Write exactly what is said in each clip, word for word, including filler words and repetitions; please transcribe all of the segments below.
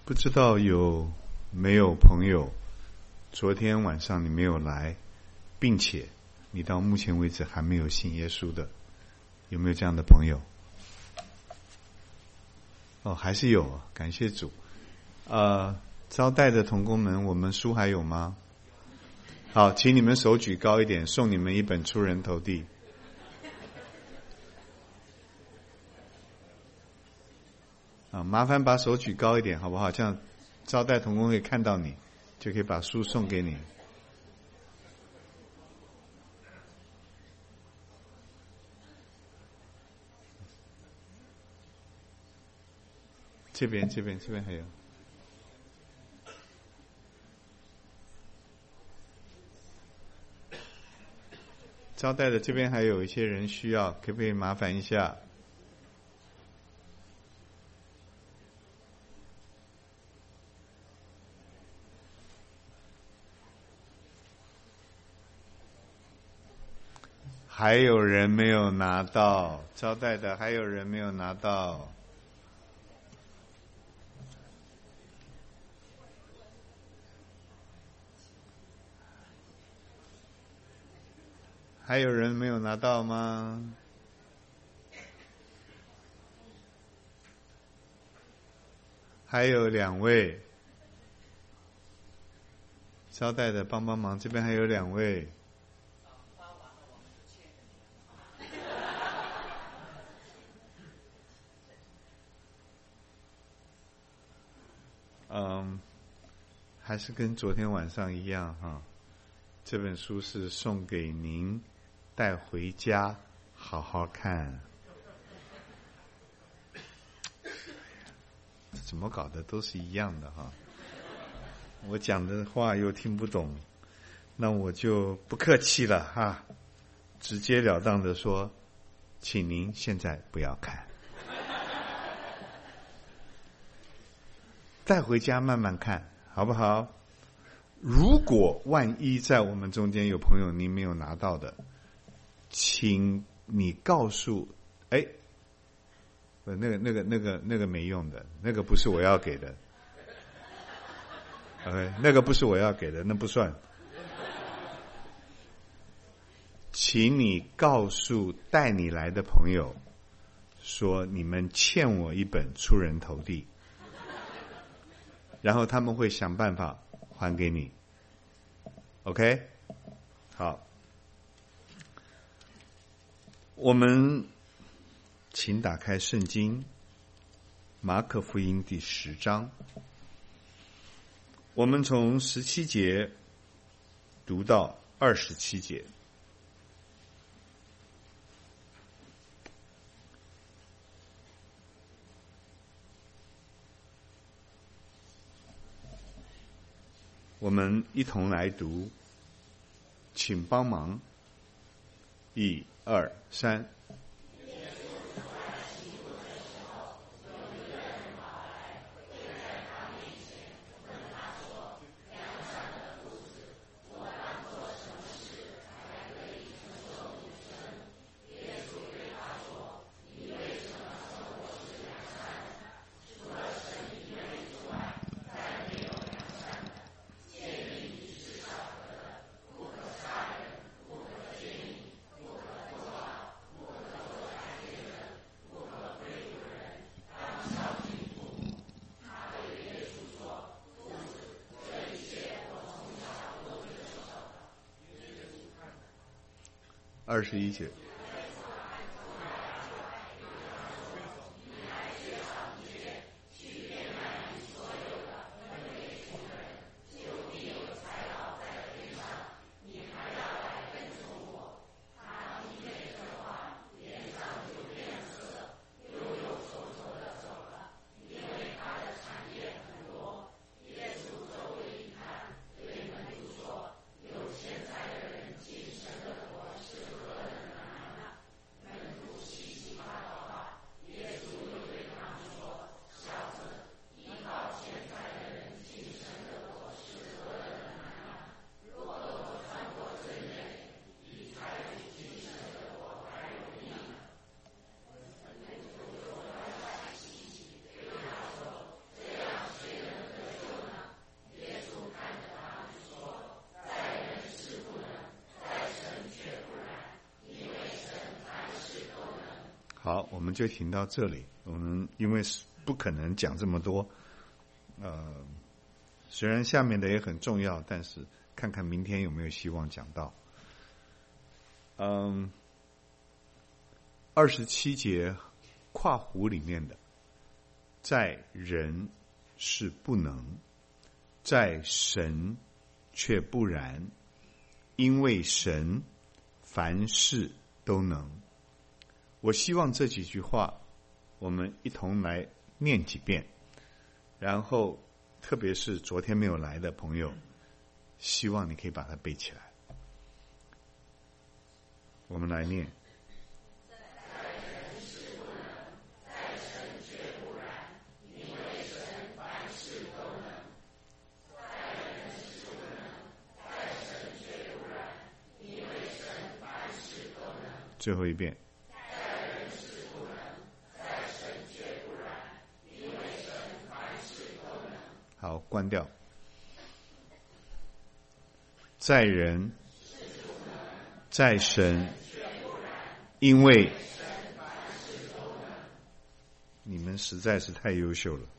不知道有没有朋友，昨天晚上你没有来，并且你到目前为止还没有信耶稣的，有没有这样的朋友？哦，还是有，感谢主。呃，招待的同工们，我们书还有吗？好，请你们手举高一点，送你们一本出人头地。啊，麻烦把手举高一点，好不好？这样招待同工可以看到你，就可以把书送给你。这边，这边，这边还有。招待的这边还有一些人需要，可不可以麻烦一下？还有人没有拿到，招待的还有人没有拿到。还有人没有拿到吗？还有两位，招待的帮帮忙，这边还有两位。嗯，还是跟昨天晚上一样哈。这本书是送给您带回家好好看。怎么搞的都是一样的哈。我讲的话又听不懂，那我就不客气了哈，直截了当的说，请您现在不要看，带回家慢慢看，好不好？如果万一在我们中间有朋友您没有拿到的，请你告诉，哎，那个那个那个那个没用的，那个不是我要给的。OK， 那个不是我要给的，那不算。请你告诉带你来的朋友，说你们欠我一本出人头地，然后他们会想办法还给你。OK， 好，我们请打开圣经，马可福音第十章。我们从十七节读到二十七节。我们一同来读，请帮忙。一、二、三。二十一节。 好，我们就停到这里。我们因为不可能讲这么多，呃，虽然下面的也很重要，但是看看明天有没有希望讲到。嗯，二十七节跨湖里面的，在人是不能，在神却不然，因为神凡事都能。我希望这几句话我们一同来念几遍，然后特别是昨天没有来的朋友，希望你可以把它背起来。我们来念。最后一遍。好，关掉。在人，在神，因为你们实在是太优秀了。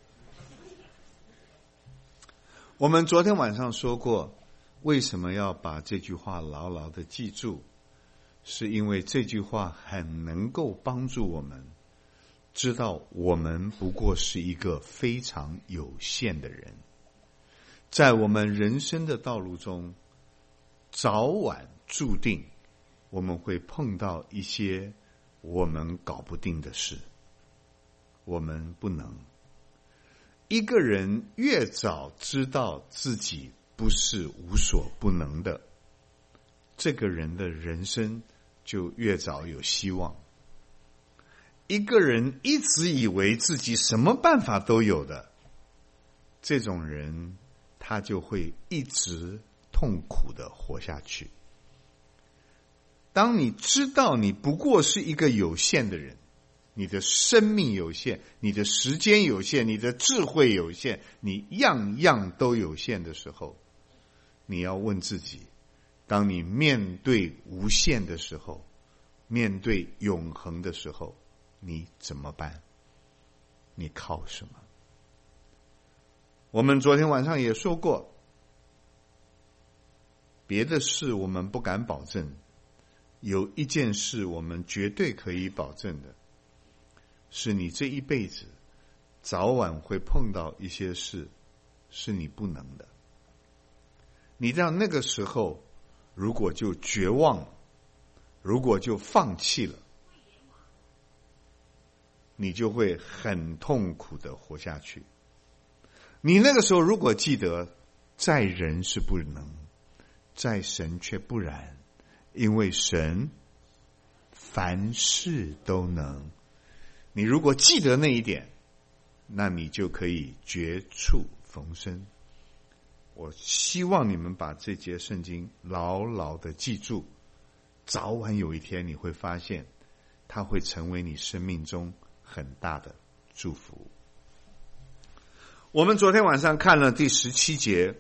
我们昨天晚上说过，为什么要把这句话牢牢的记住，是因为这句话很能够帮助我们知道我们不过是一个非常有限的人，在我们人生的道路中，早晚注定我们会碰到一些我们搞不定的事，我们不能。一个人越早知道自己不是无所不能的，这个人的人生就越早有希望。一个人一直以为自己什么办法都有的，这种人他就会一直痛苦的活下去。当你知道你不过是一个有限的人，你的生命有限，你的时间有限，你的智慧有限，你样样都有限的时候，你要问自己，当你面对无限的时候，面对永恒的时候，你怎么办？你靠什么？我们昨天晚上也说过，别的事我们不敢保证，有一件事我们绝对可以保证的，是你这一辈子早晚会碰到一些事是你不能的。你到那个时候如果就绝望了，如果就放弃了，你就会很痛苦的活下去。你那个时候如果记得，在人是不能，在神却不然，因为神凡事都能。你如果记得那一点，那你就可以绝处逢生。我希望你们把这节圣经牢牢的记住，早晚有一天你会发现，它会成为你生命中很大的祝福。我们昨天晚上看了第十七节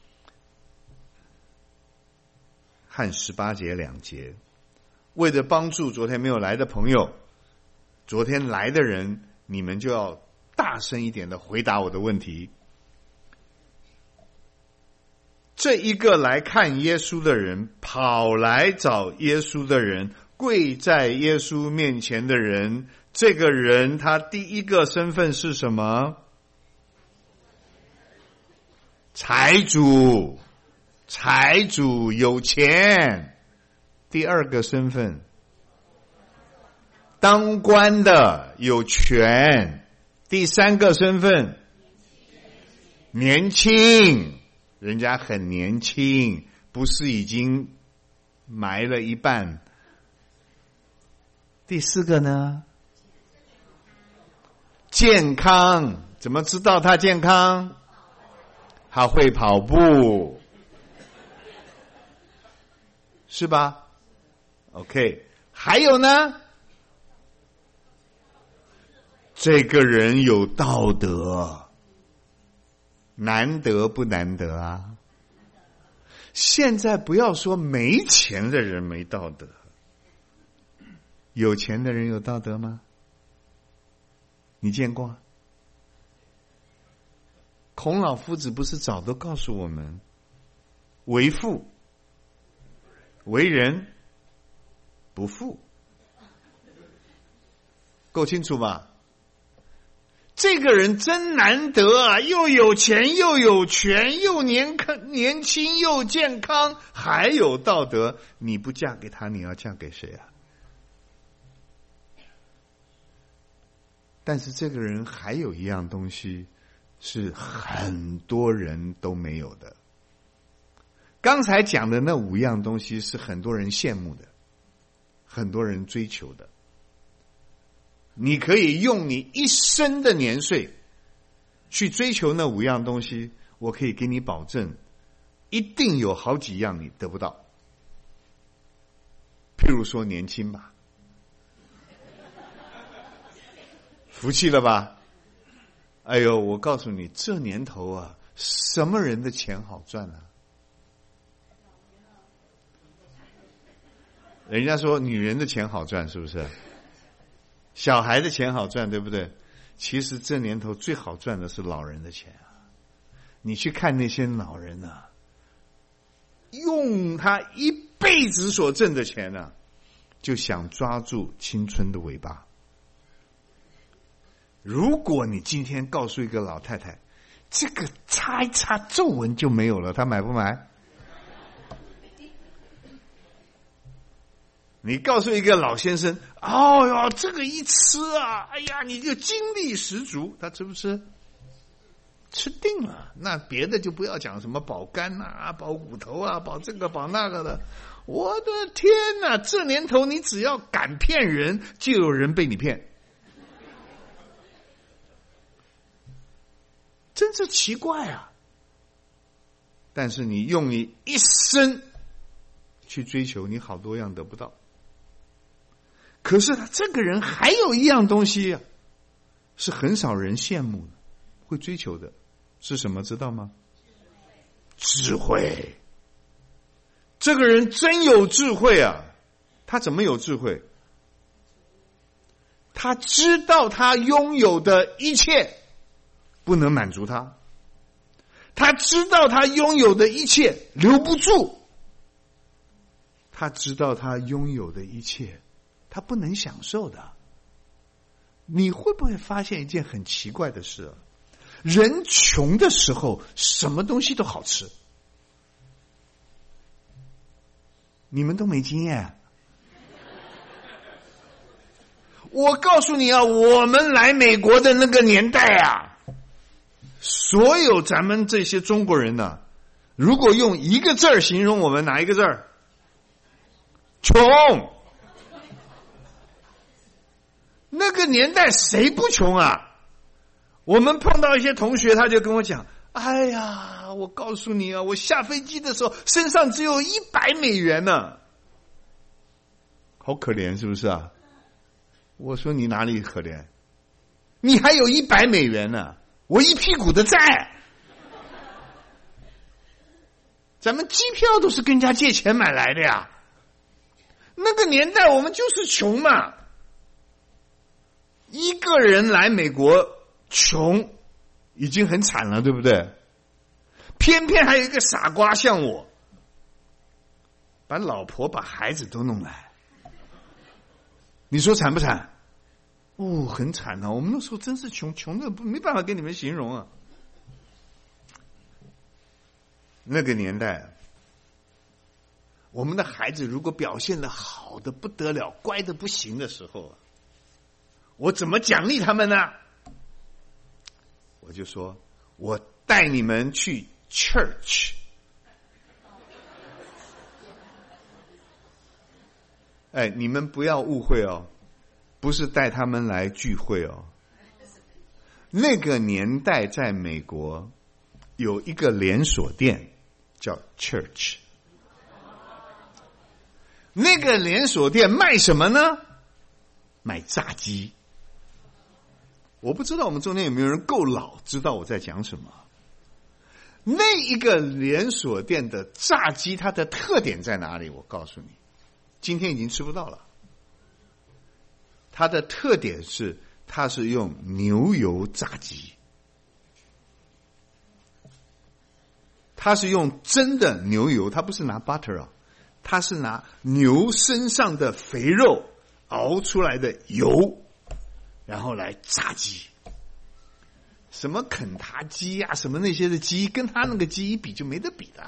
和十八节两节，为了帮助昨天没有来的朋友，昨天来的人，你们就要大声一点的回答我的问题。这一个来看耶稣的人，跑来找耶稣的人，跪在耶稣面前的人，这个人他第一个身份是什么？财主，财主有钱。第二个身份，当官的有权。第三个身份，年轻，人家很年轻，不是已经埋了一半。第四个呢？健康，怎么知道他健康？他会跑步，是吧 ？OK， 还有呢？这个人有道德，难得不难得啊？现在不要说没钱的人没道德，有钱的人有道德吗？ 你见过啊？孔老夫子不是早都告诉我们，为父为人不父，够清楚吧？这个人真难得啊，又有钱又有权，又年康年轻又健康，还有道德。你不嫁给他，你要嫁给谁啊？但是这个人还有一样东西是很多人都没有的。刚才讲的那五样东西是很多人羡慕的，很多人追求的。你可以用你一生的年岁去追求那五样东西，我可以给你保证，一定有好几样你得不到。譬如说年轻吧，服气了吧？哎呦，我告诉你，这年头啊，什么人的钱好赚啊？人家说女人的钱好赚，是不是？小孩的钱好赚，对不对？其实这年头最好赚的是老人的钱啊！你去看那些老人啊，用他一辈子所挣的钱啊，就想抓住青春的尾巴。如果你今天告诉一个老太太，这个擦一擦皱纹就没有了，她买不买？你告诉一个老先生，哦哟，这个一吃啊，哎呀，你就精力十足，他吃不吃？吃定了。那别的就不要讲什么保肝啊、保骨头啊、保这个保那个的。我的天哪，这年头你只要敢骗人，就有人被你骗。真是奇怪啊！但是你用你一生去追求，你好多样得不到。可是他这个人还有一样东西啊，是很少人羡慕的，会追求的，是什么？知道吗？智慧。这个人真有智慧啊！他怎么有智慧？他知道他拥有的一切不能满足他，他知道他拥有的一切留不住，他知道他拥有的一切他不能享受的。你会不会发现一件很奇怪的事？人穷的时候什么东西都好吃，你们都没经验。我告诉你啊，我们来美国的那个年代啊，所有咱们这些中国人呢、啊，如果用一个字儿形容我们，哪一个字儿？穷。那个年代谁不穷啊？我们碰到一些同学，他就跟我讲，哎呀，我告诉你啊，我下飞机的时候身上只有一百美元呢，好可怜是不是啊？我说你哪里可怜？你还有一百美元呢，我一屁股的债。咱们机票都是跟人家借钱买来的呀。那个年代我们就是穷嘛。一个人来美国穷已经很惨了，对不对？偏偏还有一个傻瓜像我，把老婆把孩子都弄来，你说惨不惨？哦，很惨啊！我们那时候真是穷，穷的没办法跟你们形容啊。那个年代，我们的孩子如果表现的好的不得了，乖的不行的时候，我怎么奖励他们呢？我就说，我带你们去 church。哎，你们不要误会哦，不是带他们来聚会哦。那个年代在美国有一个连锁店叫 church。那个连锁店卖什么呢？卖炸鸡。我不知道我们中间有没有人够老知道我在讲什么。那一个连锁店的炸鸡它的特点在哪里？我告诉你，今天已经吃不到了。它的特点是他是用牛油炸鸡，他是用真的牛油，他不是拿 butter 啊，他是拿牛身上的肥肉熬出来的油，然后来炸鸡。什么肯塔基啊，什么那些的鸡，跟他那个鸡一比就没得比的。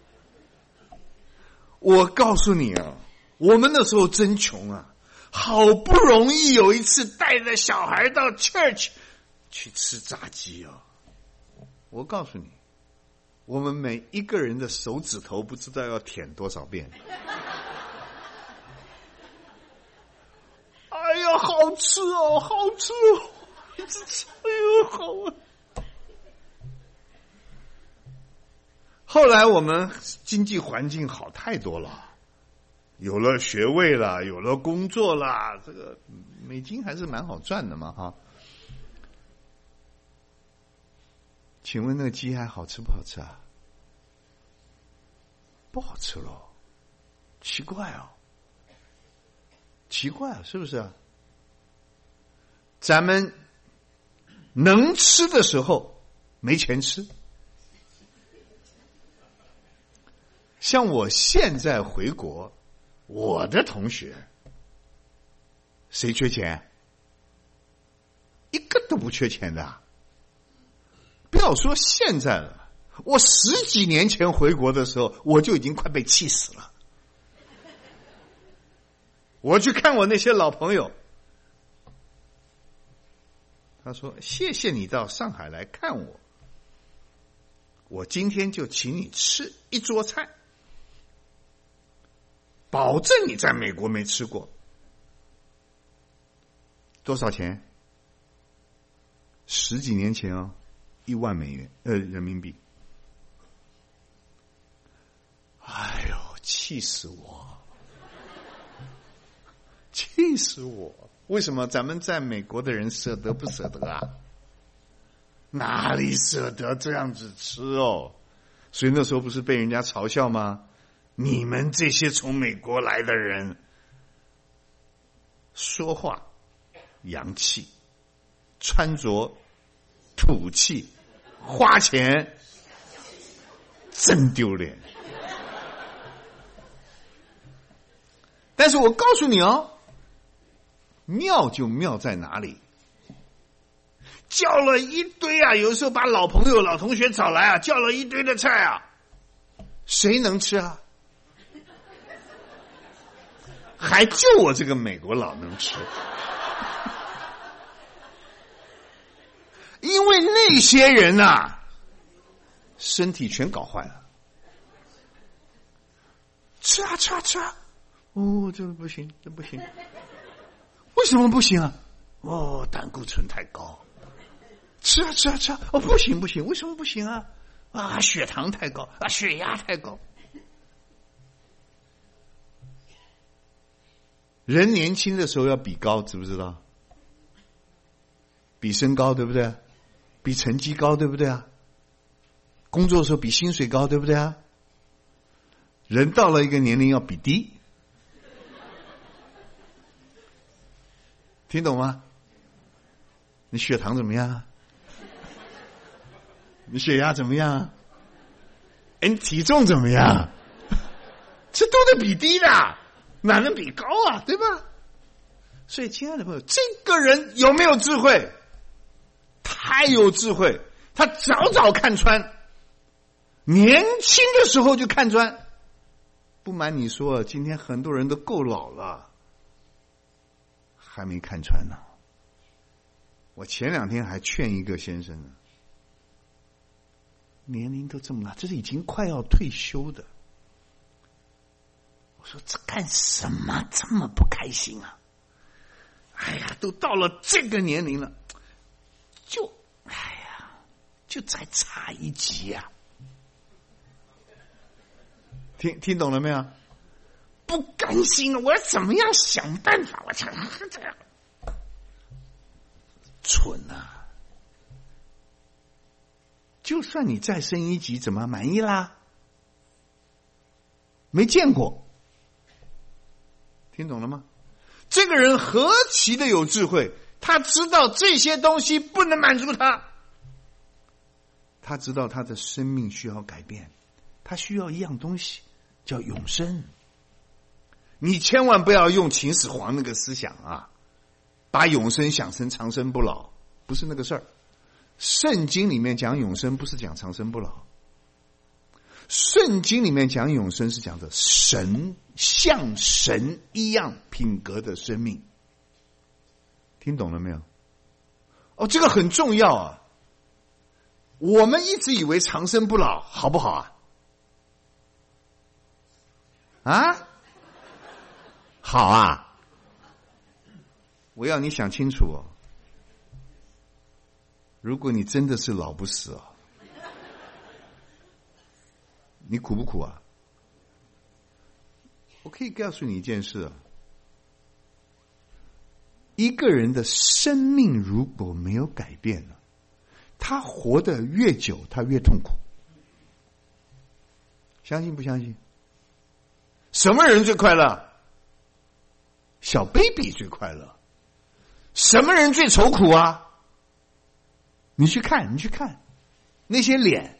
我告诉你啊，我们那时候真穷啊，好不容易有一次带着小孩到 church 去吃炸鸡啊。我告诉你，我们每一个人的手指头不知道要舔多少遍。哎呀，好吃哦，好吃哦，一直吃，哎呦，好啊！后来我们经济环境好太多了，有了学位了，有了工作了，这个美金还是蛮好赚的嘛，哈。请问那个鸡还好吃不好吃啊？不好吃咯，奇怪哦，奇怪啊，是不是啊？咱们能吃的时候没钱吃。像我现在回国，我的同学谁缺钱？一个都不缺钱的。不要说现在了，我十几年前回国的时候，我就已经快被气死了。我去看我那些老朋友，他说：“谢谢你到上海来看我，我今天就请你吃一桌菜。保证你在美国没吃过。多少钱？十几年前哦，一万美元，呃，人民币。哎呦，气死我！气死我！为什么咱们在美国的人舍得不舍得啊？哪里舍得这样子吃哦？所以那时候不是被人家嘲笑吗？你们这些从美国来的人，说话洋气，穿着土气，花钱真丢脸。但是我告诉你哦，妙就妙在哪里？叫了一堆啊，有时候把老朋友、老同学找来啊，叫了一堆的菜啊，谁能吃啊？还就我这个美国佬能吃，因为那些人啊，身体全搞坏了。吃啊吃啊吃啊，哦，这个不行，这不行。为什么不行啊？哦，胆固醇太高。吃啊吃啊吃啊，哦，不行不行，为什么不行啊？啊，血糖太高，啊，血压太高。人年轻的时候要比高，知不知道？比身高，对不对？比成绩高，对不对啊？工作的时候比薪水高，对不对啊？人到了一个年龄要比低，听懂吗？你血糖怎么样啊？你血压怎么样啊？哎，你体重怎么样？这都得比低的，哪能比高啊？对吧？所以，亲爱的朋友，这个人有没有智慧？太有智慧，他早早看穿，年轻的时候就看穿。不瞒你说，今天很多人都够老了，还没看穿呢。我前两天还劝一个先生呢，年龄都这么大，这是已经快要退休的。我说这干什么这么不开心啊？哎呀，都到了这个年龄了，就哎呀，就再差一级啊！听听懂了没有？不甘心了，我要怎么样想办法？我想这样蠢啊！就算你再升一级，怎么满意啦？没见过，听懂了吗？这个人何其的有智慧， 他知道这些东西不能满足他，他知道他的生命需要改变，他需要一样东西叫永生。你千万不要用秦始皇那个思想啊，把永生想成长生不老，不是那个事儿。圣经里面讲永生不是讲长生不老，圣经里面讲永生是讲的神像神一样品格的生命。听懂了没有？哦，这个很重要啊。我们一直以为长生不老好不好啊？啊？好啊。我要你想清楚哦，如果你真的是老不死哦，你苦不苦啊？我可以告诉你一件事啊，一个人的生命如果没有改变了，他活得越久，他越痛苦。相信不相信？什么人最快乐？小 baby 最快乐。什么人最愁苦啊？你去看，你去看那些脸，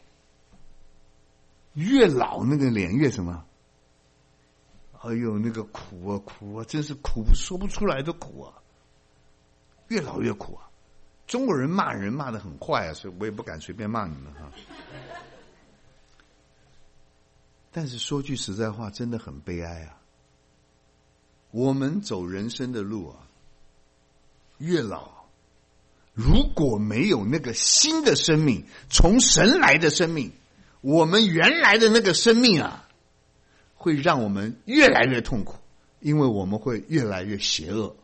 越老那个脸越什么？哎呦，那个苦啊苦啊，真是苦说不出来的苦啊，越老越苦啊。中国人骂人骂得很坏啊，所以我也不敢随便骂你们哈。但是说句实在话，真的很悲哀啊。我们走人生的路啊，越老，如果没有那个新的生命，从神来的生命，我们原来的那个生命啊，会让我们越来越痛苦，因为我们会越来越邪恶。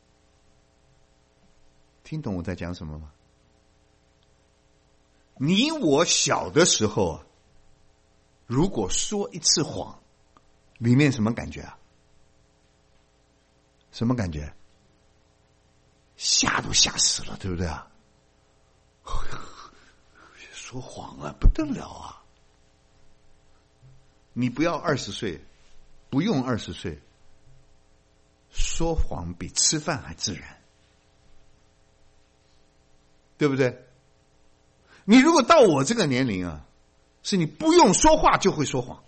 听懂我在讲什么吗？你我小的时候啊，如果说一次谎，里面什么感觉啊？什么感觉？吓都吓死了，对不对啊？说谎啊，不得了啊！你不要二十岁，不用二十岁，说谎比吃饭还自然，对不对？你如果到我这个年龄啊，是你不用说话就会说谎。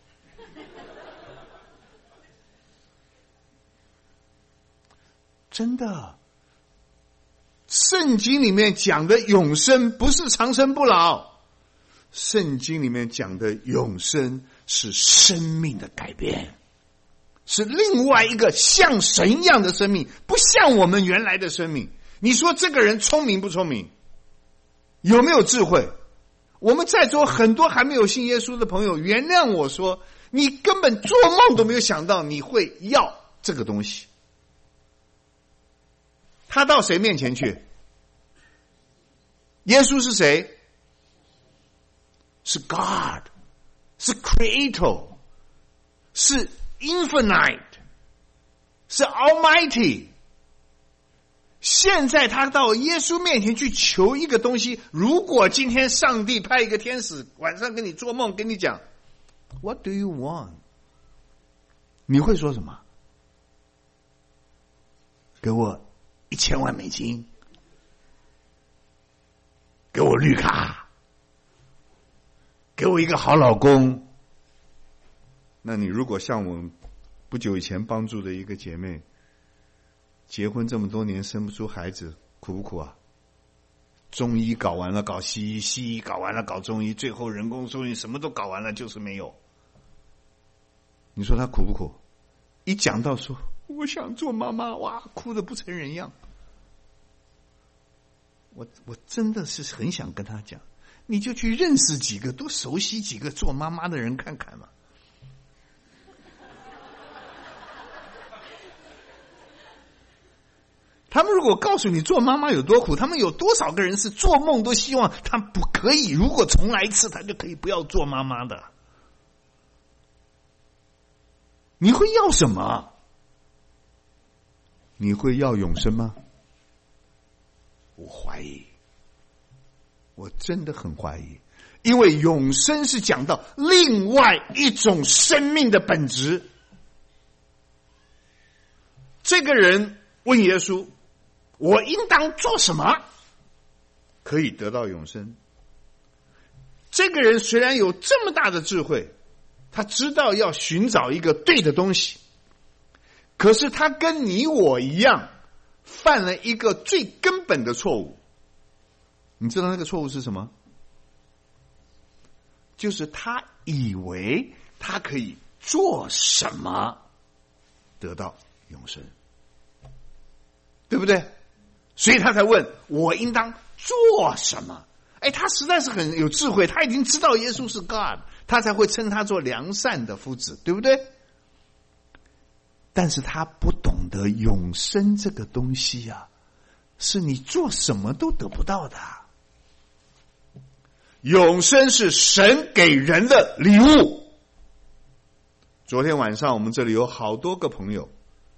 真的，圣经里面讲的永生不是长生不老，圣经里面讲的永生是生命的改变，是另外一个像神一样的生命，不像我们原来的生命。你说这个人聪明不聪明？有没有智慧？我们在座很多还没有信耶稣的朋友，原谅我说，你根本做梦都没有想到你会要这个东西。他到谁面前去？耶稣是谁？是 God， 是 Creator， 是 Infinite， 是 Almighty。现在他到耶稣面前去求一个东西，如果今天上帝派一个天使晚上跟你做梦跟你讲 What do you want？ 你会说什么？给我一千万美金，给我绿卡，给我一个好老公。那你如果像我不久以前帮助的一个姐妹，结婚这么多年生不出孩子，苦不苦啊？中医搞完了搞西医，西医搞完了搞中医，最后人工受孕什么都搞完了，就是没有。你说她苦不苦？一讲到说我想做妈妈，哇，哭得不成人样。我我真的是很想跟他讲，你就去认识几个，多熟悉几个做妈妈的人看看嘛。他们如果告诉你做妈妈有多苦，他们有多少个人是做梦都希望他不可以，如果重来一次他就可以不要做妈妈的。你会要什么？你会要永生吗？我怀疑，我真的很怀疑，因为永生是讲到另外一种生命的本质。这个人问耶稣， 我应当做什么可以得到永生？这个人虽然有这么大的智慧，他知道要寻找一个对的东西，可是他跟你我一样犯了一个最根本的错误。你知道那个错误是什么？就是他以为他可以做什么得到永生，对不对？所以他才问我应当做什么。哎，他实在是很有智慧，他已经知道耶稣是 God， 他才会称他做良善的夫子，对不对？但是他不懂得永生这个东西啊，是你做什么都得不到的。永生是神给人的礼物。昨天晚上我们这里有好多个朋友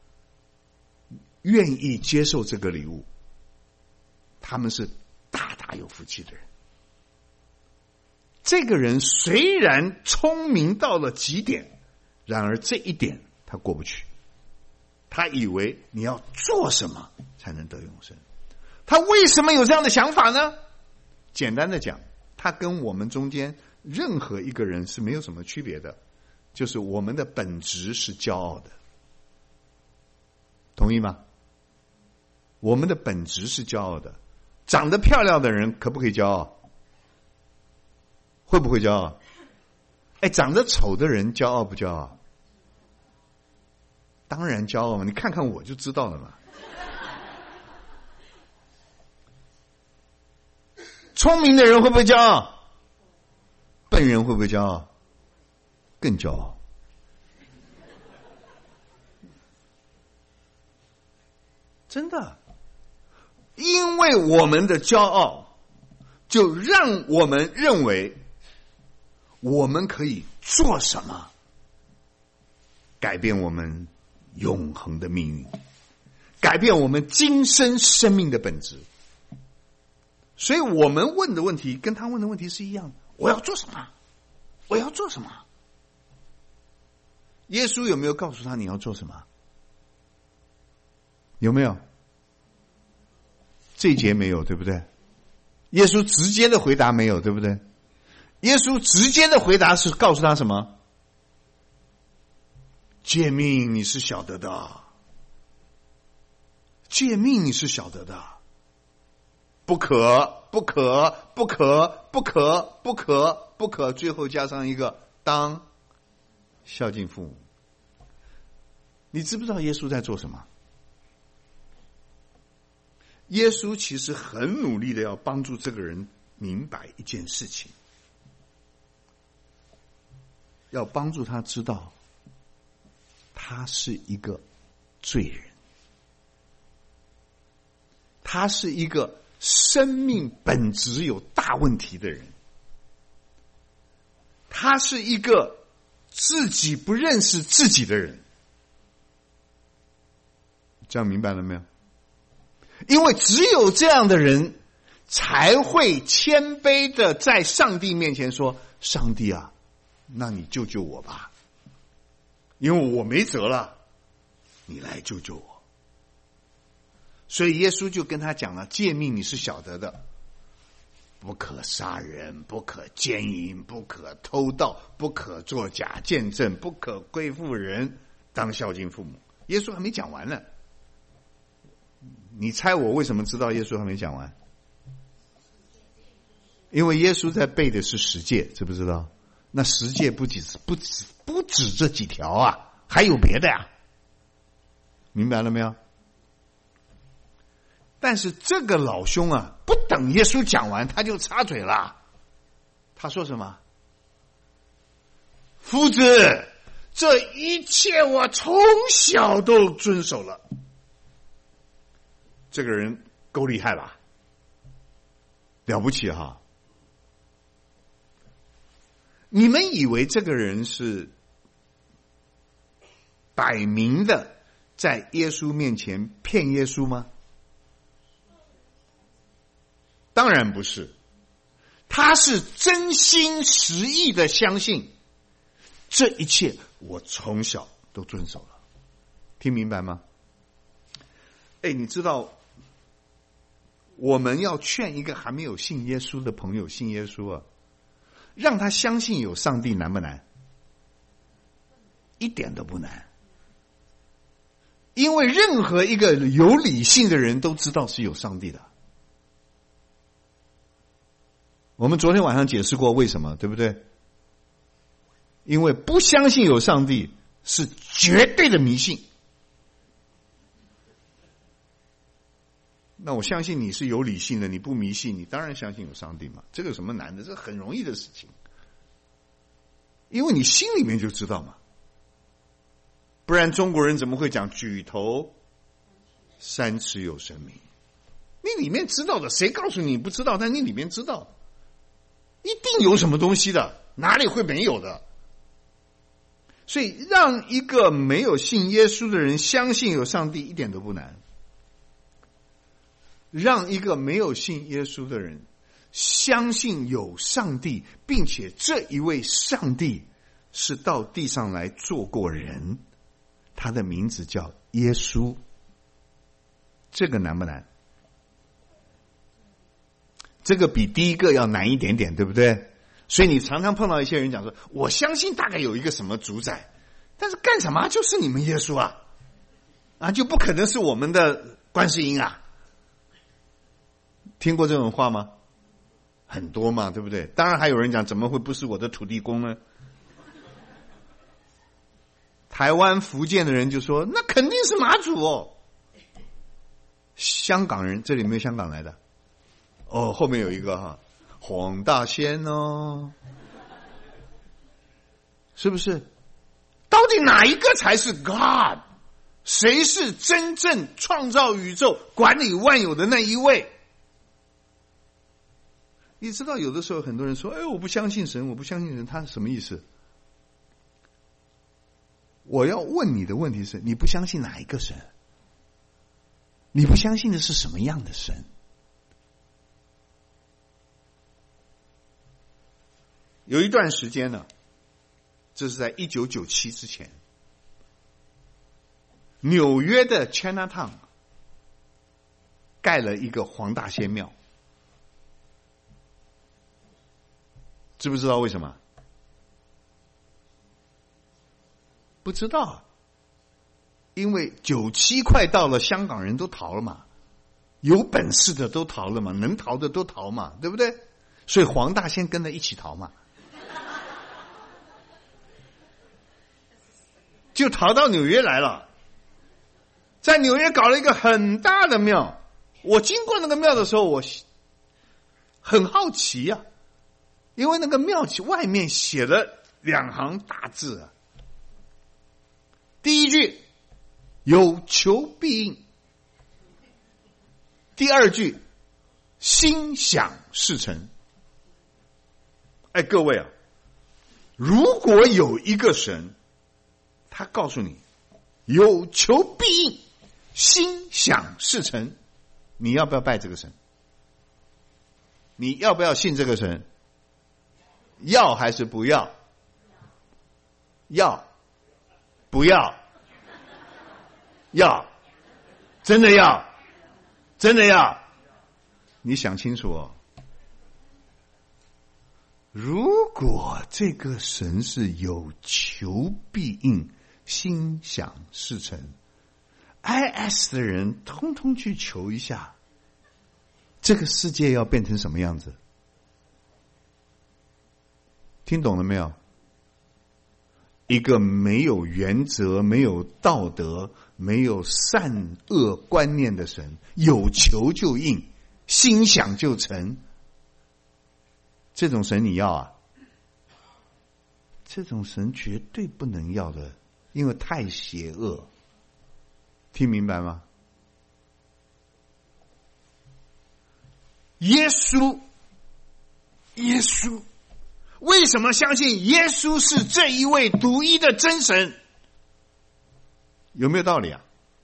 愿意接受这个礼物，他们是大大有福气的人。这个人虽然聪明到了极点，然而这一点他过不去。他以为你要做什么才能得永生。他为什么有这样的想法呢？简单的讲，他跟我们中间任何一个人是没有什么区别的，就是我们的本质是骄傲的。同意吗？我们的本质是骄傲的。长得漂亮的人可不可以骄傲？会不会骄傲？哎，长得丑的人骄傲不骄傲？当然骄傲嘛，你看看我就知道了嘛。聪明的人会不会骄傲？笨人会不会骄傲？更骄傲。真的，因为我们的骄傲，就让我们认为我们可以做什么改变我们永恒的命运，改变我们今生生命的本质。所以我们问的问题跟他问的问题是一样的，我要做什么？我要做什么？耶稣有没有告诉他你要做什么？有没有？这一节没有，对不对？耶稣直接的回答没有，对不对？耶稣直接的回答是告诉他什么？诫命你是晓得的，诫命你是晓得的，不可，不可，不可，不可，不可，不可，最后加上一个当孝敬父母。你知不知道耶稣在做什么？耶稣其实很努力的要帮助这个人明白一件事情，要帮助他知道他是一个罪人，他是一个生命本质有大问题的人，他是一个自己不认识自己的人。这样明白了没有？因为只有这样的人才会谦卑的在上帝面前说，上帝啊，那你救救我吧，因为我没辙了，你来救救我。所以耶稣就跟他讲了，诫命你是晓得的，不可杀人，不可奸淫，不可偷盗，不可作假见证，不可亏负人，当孝敬父母。耶稣还没讲完呢。你猜我为什么知道耶稣还没讲完？因为耶稣在背的是十诫，知不知道？那十诫不止不止不止这几条啊，还有别的呀、啊，明白了没有？但是这个老兄啊，不等耶稣讲完，他就插嘴了。他说什么？夫子，这一切我从小都遵守了。这个人够厉害吧？了不起哈！你们以为这个人是摆明的在耶稣面前骗耶稣吗？当然不是，他是真心实意的相信这一切我从小都遵守了。听明白吗？哎，你知道我们要劝一个还没有信耶稣的朋友信耶稣啊，让他相信有上帝难不难？一点都不难。因为任何一个有理性的人都知道是有上帝的。我们昨天晚上解释过为什么，对不对？因为不相信有上帝是绝对的迷信。那我相信你是有理性的，你不迷信，你当然相信有上帝嘛。这个有什么难的？这很容易的事情，因为你心里面就知道嘛。不然中国人怎么会讲举头三尺有神明？你里面知道的，谁告诉你不知道？但你里面知道，一定有什么东西的，哪里会没有的？所以让一个没有信耶稣的人相信有上帝一点都不难。让一个没有信耶稣的人相信有上帝，并且这一位上帝是到地上来做过人，他的名字叫耶稣，这个难不难？这个比第一个要难一点点，对不对？所以你常常碰到一些人讲说，我相信大概有一个什么主宰，但是干什么就是你们耶稣啊，啊，就不可能是我们的观世音啊。听过这种话吗？很多嘛，对不对？当然还有人讲，怎么会不是我的土地公呢？台湾福建的人就说，那肯定是妈祖哦。香港人，这里没有香港来的哦，后面有一个哈，黄大仙哦，是不是？到底哪一个才是 God？ 谁是真正创造宇宙、管理万有的那一位？你知道有的时候很多人说，哎，我不相信神，我不相信神，他是什么意思？我要问你的问题是，你不相信哪一个神？你不相信的是什么样的神？有一段时间呢，这是在一九九七之前，纽约的 Chinatown 盖了一个黄大仙庙。知不知道为什么？不知道，因为九七快到了，香港人都逃了嘛，有本事的都逃了嘛，能逃的都逃嘛，对不对？所以黄大仙跟着一起逃嘛，就逃到纽约来了，在纽约搞了一个很大的庙。我经过那个庙的时候，我很好奇呀、啊。因为那个庙外面写了两行大字啊，第一句有求必应，第二句心想事成。哎，各位啊，如果有一个神，他告诉你有求必应，心想事成，你要不要拜这个神？你要不要信这个神？要还是不要？要，不要？要，真的要，真的要，你想清楚哦。如果这个神是有求必应，心想事成 ，I S 的人通通去求一下，这个世界要变成什么样子？听懂了没有？一个没有原则、没有道德、没有善恶观念的神，有求就应，心想就成。这种神你要啊？这种神绝对不能要的，因为太邪恶。听明白吗？耶稣，耶稣。为什么相信耶稣是这一位独一的真神？有没有道理啊？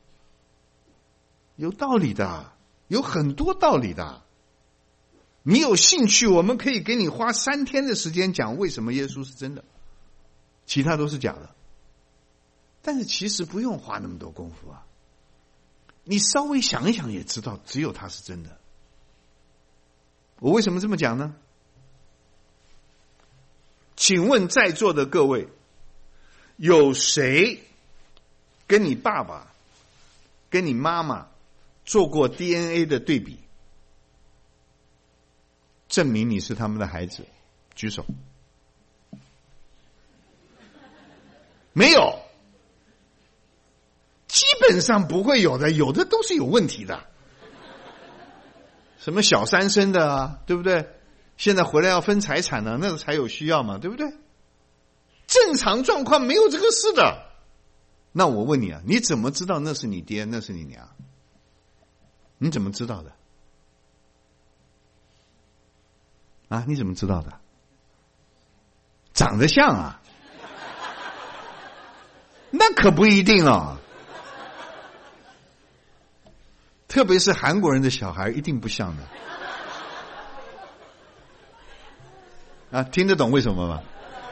有道理的，有很多道理的。你有兴趣，我们可以给你花三天的时间讲为什么耶稣是真的，其他都是假的。但是其实不用花那么多功夫啊，你稍微想一想也知道，只有他是真的。 我为什么这么讲呢？请问在座的各位，有谁跟你爸爸、跟你妈妈做过 D N A 的对比，证明你是他们的孩子？举手。没有，基本上不会有的，有的都是有问题的。什么小三生的啊，对不对？现在回来要分财产呢，那个才有需要嘛，对不对？正常状况没有这个事的。那我问你啊，你怎么知道那是你爹，那是你娘？你怎么知道的？啊，你怎么知道的？长得像啊？那可不一定哦。特别是韩国人的小孩一定不像的。啊，听得懂为什么吗？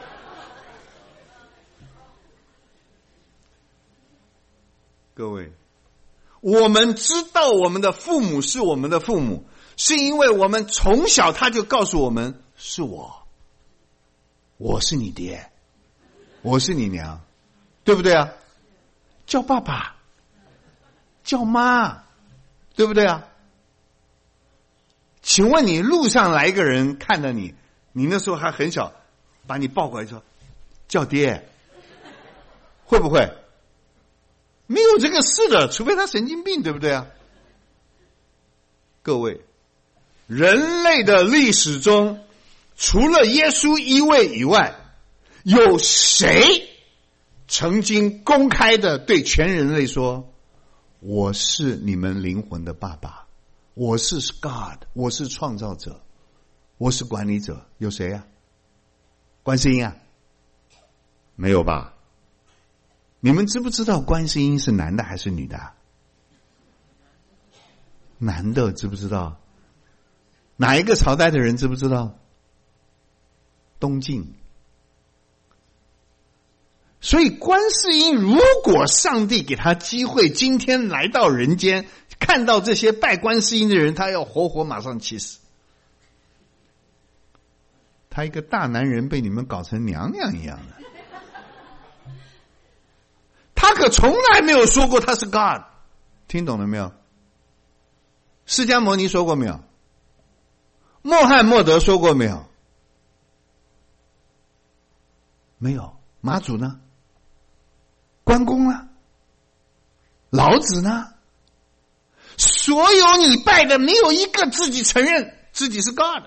各位，我们知道我们的父母是我们的父母，是因为我们从小他就告诉我们，是我，我是你爹，我是你娘，对不对啊？叫爸爸，叫妈，对不对啊？请问你路上来一个人看到你，你那时候还很小，把你抱过来说叫爹，会不会？没有这个事的，除非他神经病，对不对啊？各位，人类的历史中，除了耶稣一位以外，有谁曾经公开的对全人类说，我是你们灵魂的爸爸，我是 God， 我是创造者，我是管理者？有谁啊？观世音啊？没有吧？你们知不知道观世音是男的还是女的？男的，知不知道？哪一个朝代的人知不知道？东晋。所以观世音，如果上帝给他机会，今天来到人间，看到这些拜观世音的人，他要活活马上气死。他一个大男人被你们搞成娘娘一样的，他可从来没有说过他是 God， 听懂了没有？释迦牟尼说过没有？穆罕默德说过没有？没有。妈祖呢？关公呢？老子呢？所有你拜的没有一个自己承认自己是 God，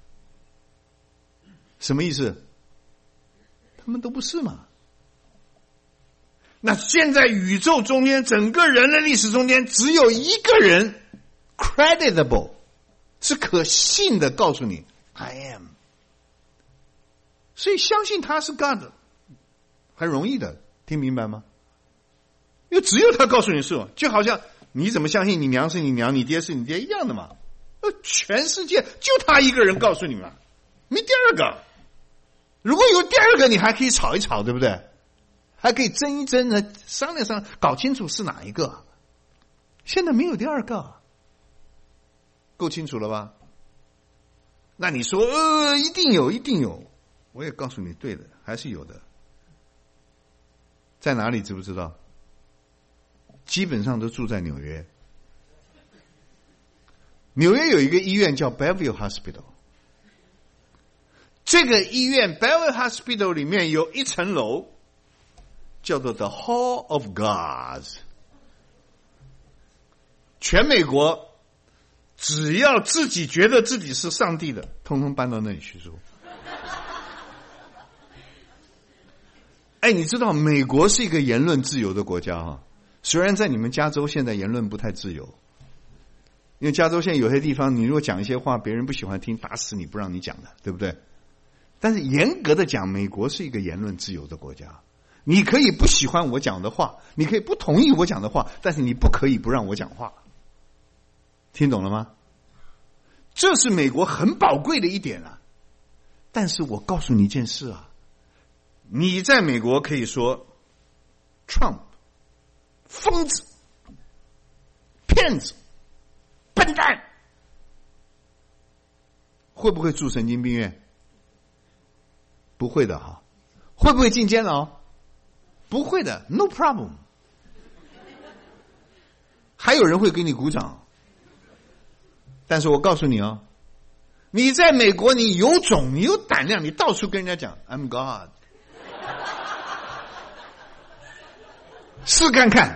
什么意思？他们都不是嘛。那现在宇宙中间，整个人类历史中间，只有一个人 credible 是可信的，告诉你 I am， 所以相信他是 God 很容易的，听明白吗？因为只有他告诉你是我，就好像你怎么相信你娘是你娘，你爹是你爹一样的嘛。全世界就他一个人告诉你们，没第二个。如果有第二个，你还可以吵一吵，对不对？还可以争一争呢，商量商量，搞清楚是哪一个。现在没有第二个，够清楚了吧？那你说呃，一定有，一定有，我也告诉你，对的，还是有的。在哪里知不知道？基本上都住在纽约。纽约有一个医院叫 Bellevue Hospital， 这个医院 Bellevue Hospital 里面有一层楼叫做 The Hall of Gods， 全美国只要自己觉得自己是上帝的，通通搬到那里去住。哎，你知道美国是一个言论自由的国家哈，虽然在你们加州现在言论不太自由，因为加州现在有些地方，你如果讲一些话，别人不喜欢听，打死你不让你讲的，对不对？但是严格的讲，美国是一个言论自由的国家。你可以不喜欢我讲的话，你可以不同意我讲的话，但是你不可以不让我讲话。听懂了吗？这是美国很宝贵的一点啊。但是我告诉你一件事啊，你在美国可以说 Trump 疯子、骗子、笨蛋， 会不会住神经病院？不会的哈。会不会进监牢？不会的 ，no problem。还有人会给你鼓掌，但是我告诉你哦，你在美国，你有种，你有胆量，你到处跟人家讲 I'm God， 试看看，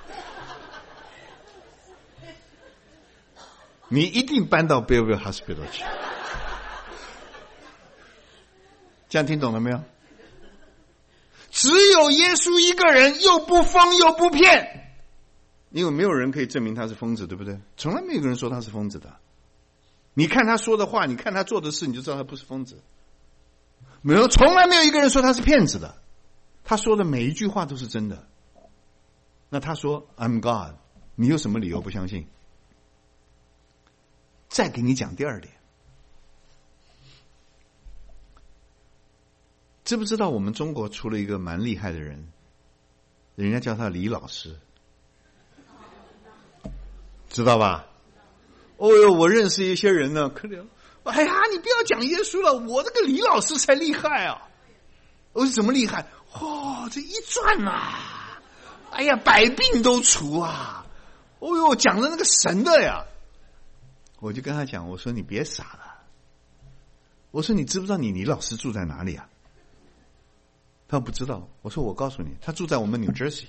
你一定搬到 Bellevue Hospital 去。这样听懂了没有？只有耶稣一个人，又不疯又不骗，因为没有人可以证明他是疯子，对不对？从来没有人说他是疯子的。你看他说的话，你看他做的事，你就知道他不是疯子。没有，从来没有一个人说他是骗子的。他说的每一句话都是真的。那他说 I'm God， 你有什么理由不相信？再给你讲第二点，知不知道我们中国出了一个蛮厉害的人，人家叫他李老师，知道吧？哦哟，我认识一些人呢，可怜。哎呀，你不要讲耶稣了，我这个李老师才厉害啊！我是怎么厉害？哦，这一转啊，哎呀，百病都除啊！哦哟，讲的那个神的呀！我就跟他讲，我说你别傻了，我说你知不知道你李老师住在哪里啊？他不知道。我说我告诉你，他住在我们 New Jersey。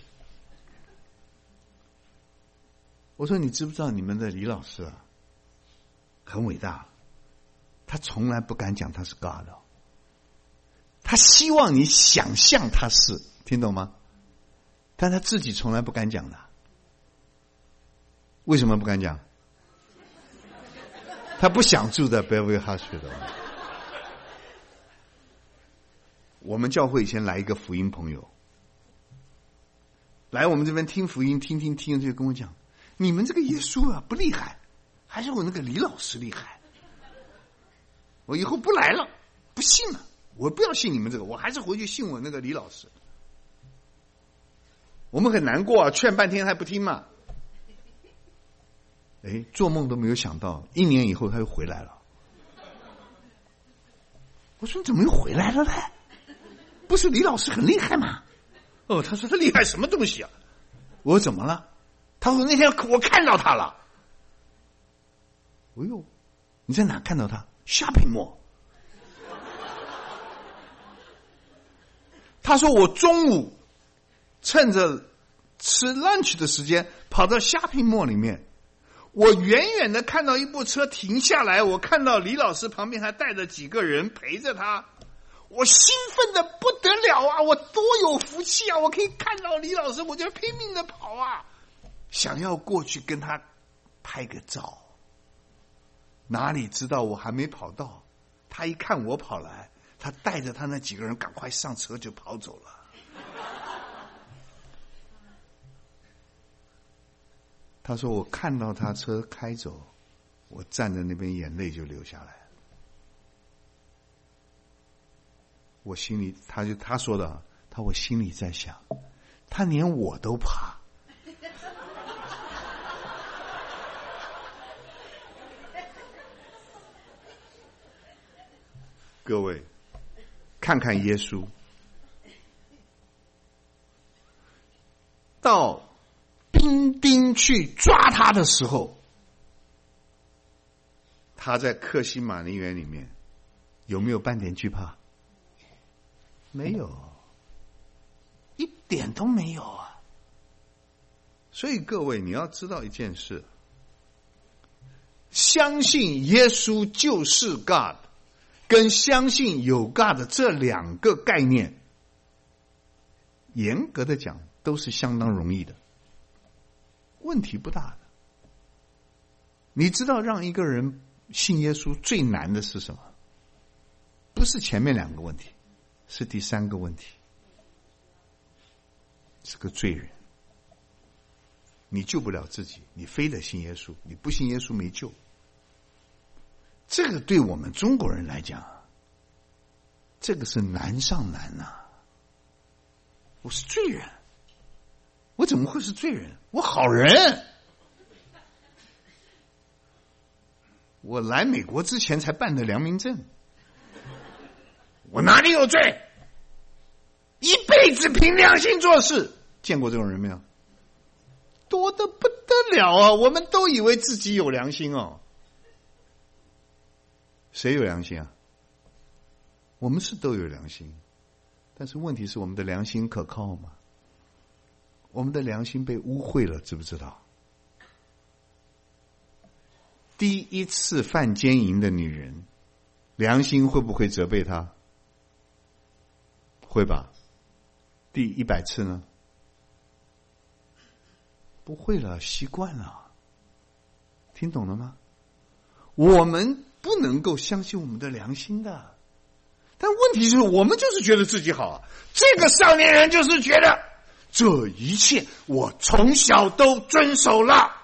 我说你知不知道你们的李老师啊，很伟大，他从来不敢讲他是 God 的，他希望你想象他是，听懂吗？但他自己从来不敢讲的。为什么不敢讲？他不想住在 Bellevue Hospital。我们教会以前来一个福音朋友，来我们这边听福音，听听听，就跟我讲，你们这个耶稣啊不厉害，还是我那个李老师厉害。我以后不来了，不信了，我不要信你们这个，我还是回去信我那个李老师。我们很难过啊，劝半天还不听嘛。哎，做梦都没有想到，一年以后他又回来了。我说你怎么又回来了呢？不是李老师很厉害吗？哦，他说他厉害什么东西啊？我说怎么了？他说那天我看到他了。哎呦，你在哪看到他？ shopping mall。他说我中午趁着吃 lunch 的时间跑到 shopping mall 里面，我远远的看到一部车停下来，我看到李老师旁边还带着几个人陪着他，我兴奋的不得了啊！我多有福气啊！我可以看到李老师，我就拼命的跑啊，想要过去跟他拍个照。哪里知道我还没跑到，他一看我跑来，他带着他那几个人赶快上车就跑走了。他说我看到他车开走，我站在那边眼泪就流下来了。我心里，他就他说的，他我心里在想，他连我都怕。各位，看看耶稣，到兵丁去抓他的时候，他在客西马尼园里面有没有半点惧怕？没有，一点都没有啊！所以各位，你要知道一件事，相信耶稣就是 God， 跟相信有 God 的这两个概念，严格的讲都是相当容易的，问题不大的。你知道让一个人信耶稣最难的是什么？不是前面两个问题，是第三个问题，是个罪人，你救不了自己，你非得信耶稣，你不信耶稣没救。这个对我们中国人来讲，这个是难上难呐、啊！我是罪人，我怎么会是罪人？我好人。 我来美国之前才办的良民证，我哪里有罪？一辈子凭良心做事，见过这种人没有？多得不得了啊！我们都以为自己有良心哦。谁有良心啊？我们是都有良心，但是问题是我们的良心可靠吗？我们的良心被污秽了，知不知道？第一次犯奸淫的女人，良心会不会责备她？会吧。第一百次呢？不会了，习惯了。听懂了吗？我们不能够相信我们的良心的，但问题是我们就是觉得自己好啊。这个少年人就是觉得这一切我从小都遵守了。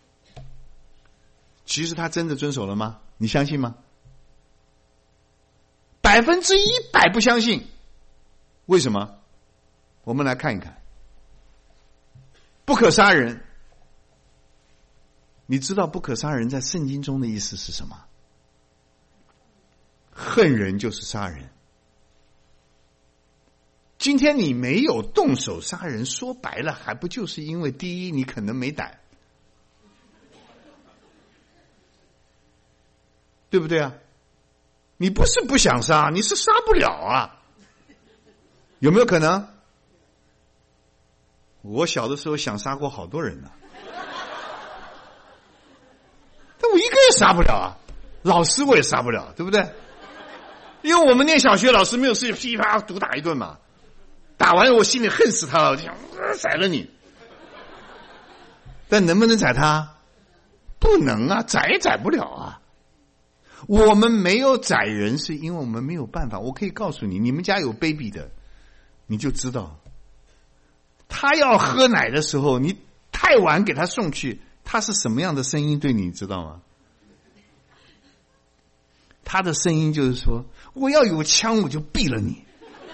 其实他真的遵守了吗？你相信吗？百分之一百不相信。为什么？我们来看一看。不可杀人，你知道不可杀人在圣经中的意思是什么？恨人就是杀人。今天你没有动手杀人，说白了还不就是因为第一你可能没胆，对不对啊？你不是不想杀，你是杀不了啊。有没有可能？我小的时候想杀过好多人呢、啊，但我一个也杀不了啊。老师我也杀不了，对不对？因为我们念小学，老师没有事噼啪毒打一顿嘛，打完我心里恨死他了，我就想宰了你。但能不能宰他？不能啊，宰也宰不了啊。我们没有宰人，是因为我们没有办法。我可以告诉你，你们家有 baby 的，你就知道，他要喝奶的时候，你太晚给他送去，他是什么样的声音对你知道吗？他的声音就是说，我要有枪我就毙了你。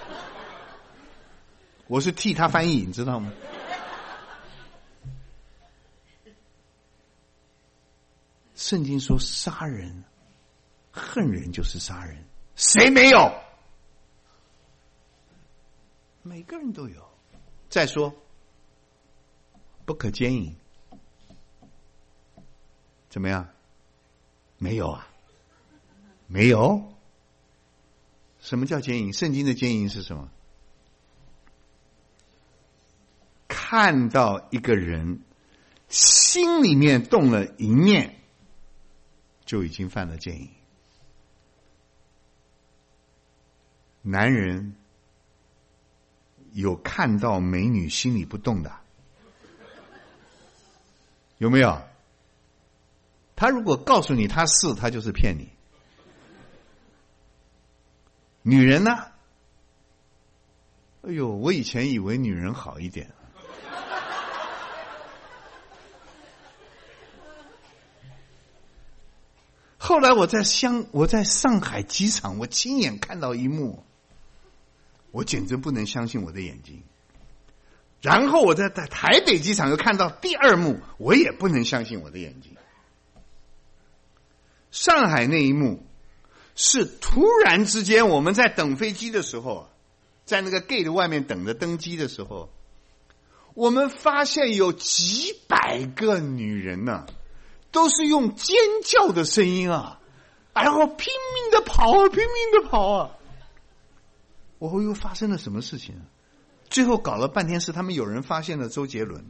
我是替他翻译，你知道吗？圣经说杀人恨人就是杀人，谁没有？每个人都有。再说不可奸淫，怎么样？没有啊，没有。什么叫奸淫？圣经的奸淫是什么？看到一个人心里面动了一念，就已经犯了奸淫。男人有看到美女心里不动的，有没有？他如果告诉你他是，他就是骗你。女人呢？哎呦，我以前以为女人好一点，后来我在香，我在上海机场，我亲眼看到一幕，我简直不能相信我的眼睛。然后我在台北机场又看到第二幕，我也不能相信我的眼睛。上海那一幕是突然之间，我们在等飞机的时候，在那个 gate 外面等着登机的时候，我们发现有几百个女人呢、啊，都是用尖叫的声音啊，然后拼命的跑啊，拼命的跑啊。我又发生了什么事情？最后搞了半天是他们有人发现了周杰伦。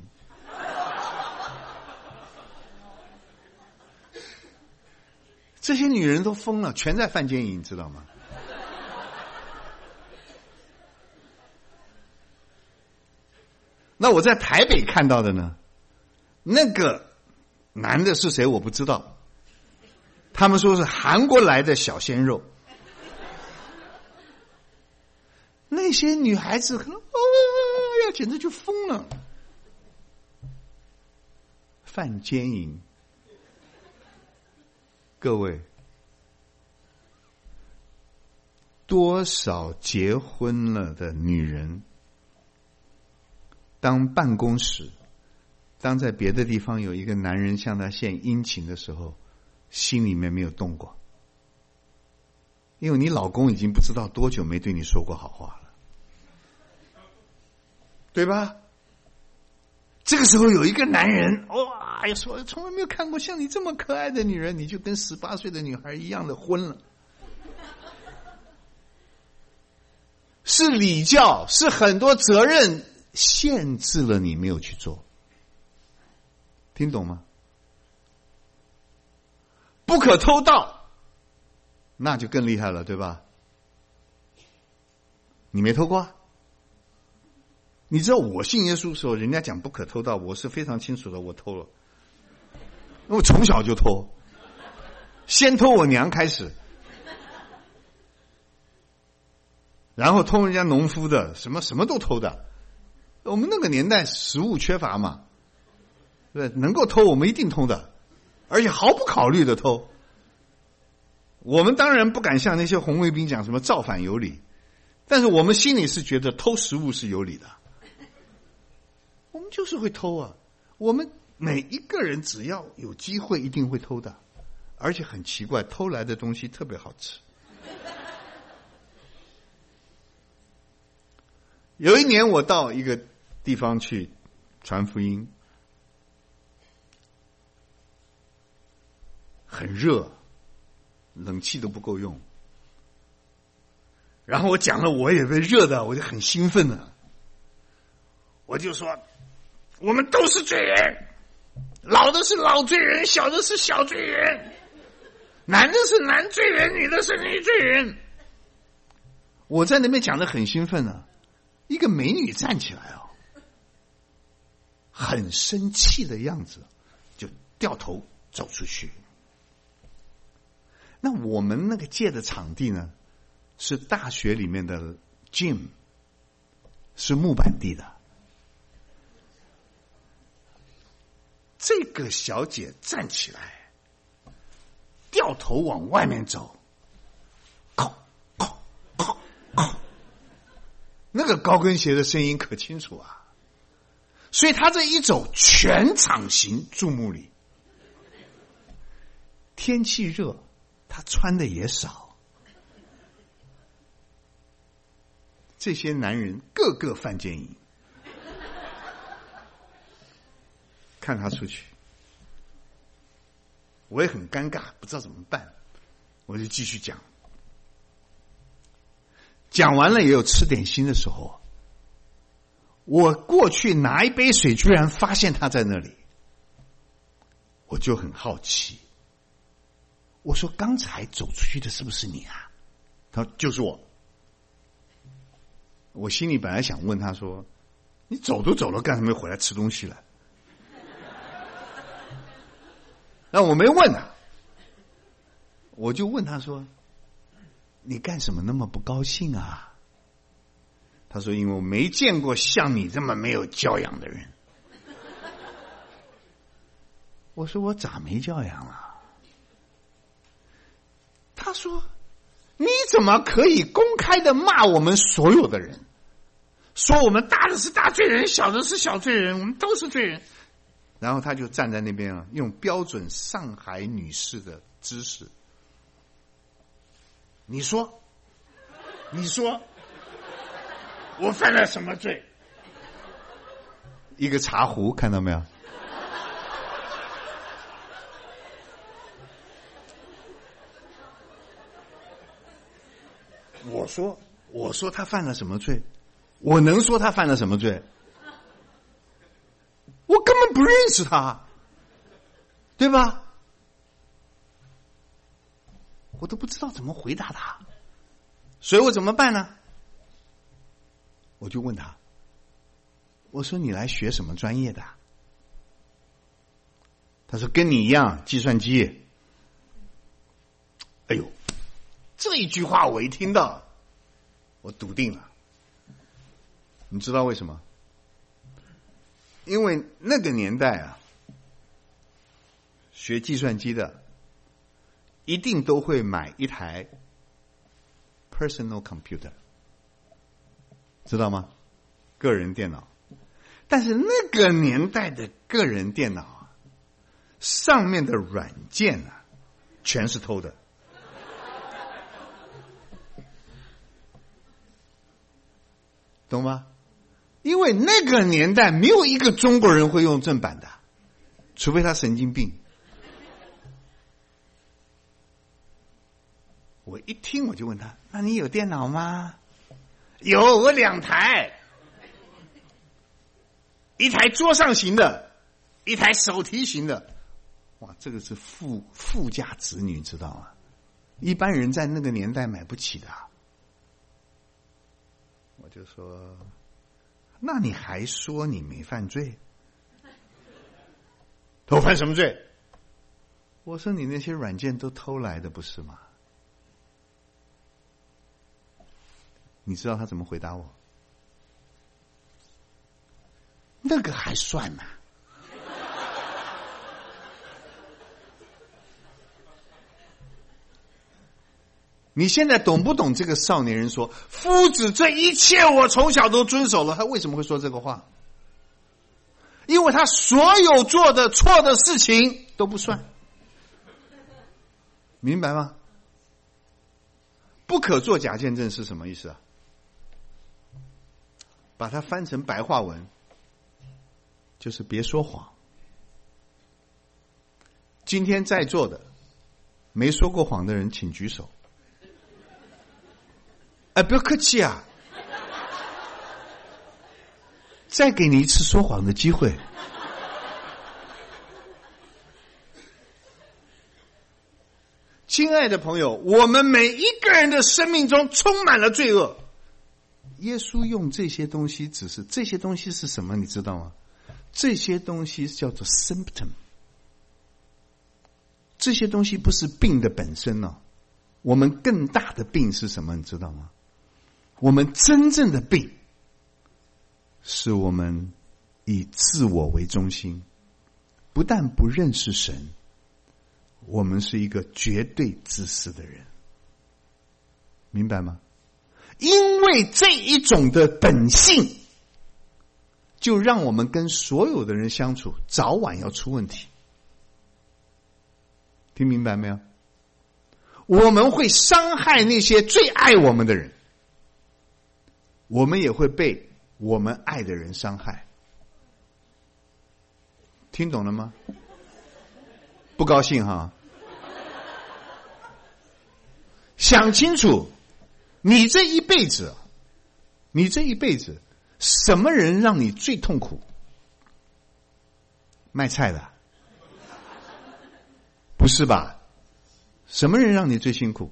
这些女人都疯了，全在犯奸淫，你知道吗？那我在台北看到的呢，那个男的是谁我不知道，他们说是韩国来的小鲜肉。那些女孩子可能哦呀，简直就疯了，犯奸淫。各位，多少结婚了的女人，当办公室，当在别的地方有一个男人向她献殷勤的时候， 心里面没有动过？因为你老公已经不知道多久没对你说过好话了，对吧？这个时候有一个男人，哇，呀，说从来没有看过像你这么可爱的女人，你就跟十八岁的女孩一样的昏了。是礼教，是很多责任限制了你没有去做，听懂吗？不可偷盗，那就更厉害了，对吧？你没偷过啊？你知道我信耶稣的时候，人家讲不可偷盗，我是非常清楚的，我偷了。我从小就偷，先偷我娘开始，然后偷人家农夫的，什么什么都偷的。我们那个年代食物缺乏嘛，对，能够偷我们一定偷的，而且毫不考虑的偷。我们当然不敢像那些红卫兵讲什么造反有理，但是我们心里是觉得偷食物是有理的。我们就是会偷啊，我们每一个人只要有机会一定会偷的，而且很奇怪，偷来的东西特别好吃。有一年我到一个地方去传福音，很热，冷气都不够用，然后我讲了，我也被热的，我就很兴奋了，我就说我们都是罪人，老的是老罪人，小的是小罪人，男的是男罪人，女的是女罪人。我在那边讲得很兴奋啊，一个美女站起来哦，很生气的样子，就掉头走出去。那我们那个借的场地呢，是大学里面的 gym， 是木板地的。这个小姐站起来，掉头往外面走，靠靠靠靠，那个高跟鞋的声音可清楚啊！所以她这一走，全场行注目礼。天气热，她穿的也少。这些男人个个犯奸淫。看他出去，我也很尴尬，不知道怎么办，我就继续讲。讲完了也有吃点心的时候，我过去拿一杯水，居然发现他在那里，我就很好奇。我说：“刚才走出去的是不是你啊？”他说：“就是我。”我心里本来想问他说：“你走都走了，干什么回来吃东西了？”那我没问他，我就问他说：“你干什么那么不高兴啊？”他说：“因为我没见过像你这么没有教养的人。”我说：“我咋没教养了？”他说：“你怎么可以公开的骂我们所有的人，说我们大的是大罪人，小的是小罪人，我们都是罪人？”然后他就站在那边啊，用标准上海女士的姿势，你说，你说，我犯了什么罪？一个茶壶，看到没有？我说，我说他犯了什么罪？我能说他犯了什么罪？我根本不认识他，对吧？我都不知道怎么回答他，所以我怎么办呢？我就问他，我说：“你来学什么专业的？”他说：“跟你一样，计算机。”哎呦，这一句话我一听到，我笃定了。你知道为什么？因为那个年代啊，学计算机的一定都会买一台 personal computer， 知道吗？个人电脑。但是那个年代的个人电脑啊，上面的软件啊， 全是偷的。懂吗？因为那个年代没有一个中国人会用正版的，除非他神经病。我一听我就问他，那你有电脑吗？有，我两台，一台桌上型的，一台手提型的。哇，这个是富富家子女，知道吗？一般人在那个年代买不起的。我就说，那你还说你没犯罪？我犯什么罪？我说你那些软件都偷来的，不是吗？你知道他怎么回答我？那个还算吗？你现在懂不懂这个少年人说，夫子这一切我从小都遵守了？他为什么会说这个话？因为他所有做的错的事情都不算，明白吗？不可作假见证是什么意思啊？把它翻成白话文，就是别说谎。今天在座的没说过谎的人请举手。哎，不要客气啊，再给你一次说谎的机会。亲爱的朋友，我们每一个人的生命中充满了罪恶。耶稣用这些东西，只是这些东西是什么？你知道吗？这些东西叫做 symptom。这些东西不是病的本身哦。我们更大的病是什么？你知道吗？我们真正的病，是我们以自我为中心，不但不认识神，我们是一个绝对自私的人，明白吗？因为这一种的本性，就让我们跟所有的人相处，早晚要出问题。听明白没有？我们会伤害那些最爱我们的人，我们也会被我们爱的人伤害。听懂了吗？不高兴哈？想清楚，你这一辈子，你这一辈子，什么人让你最痛苦？卖菜的？不是吧？什么人让你最辛苦？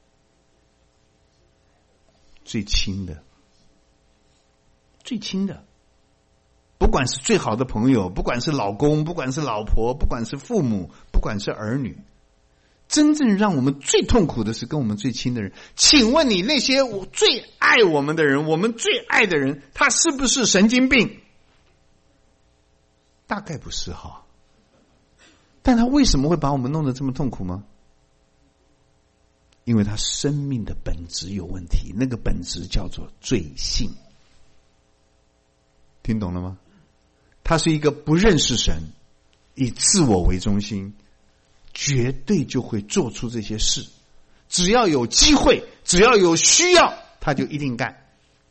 最亲的。最亲的，不管是最好的朋友，不管是老公，不管是老婆，不管是父母，不管是儿女，真正让我们最痛苦的是跟我们最亲的人。请问你那些最爱我们的人，我们最爱的人，他是不是神经病？大概不是哈，但他为什么会把我们弄得这么痛苦吗？因为他生命的本质有问题，那个本质叫做罪性。听懂了吗？他是一个不认识神，以自我为中心，绝对就会做出这些事。只要有机会，只要有需要，他就一定干。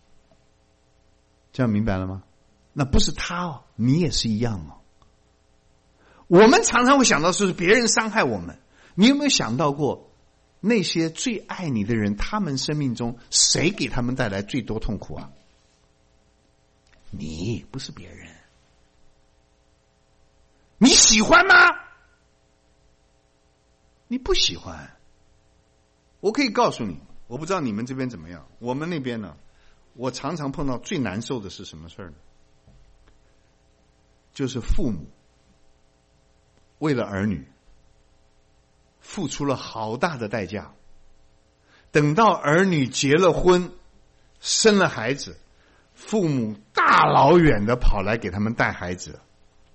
这样明白了吗？那不是他哦，你也是一样哦。我们常常会想到是别人伤害我们，你有没有想到过那些最爱你的人，他们生命中谁给他们带来最多痛苦啊？你，不是别人。你喜欢吗？你不喜欢。我可以告诉你，我不知道你们这边怎么样，我们那边呢，我常常碰到最难受的是什么事儿呢？就是父母为了儿女付出了好大的代价，等到儿女结了婚，生了孩子，父母大老远的跑来给他们带孩子。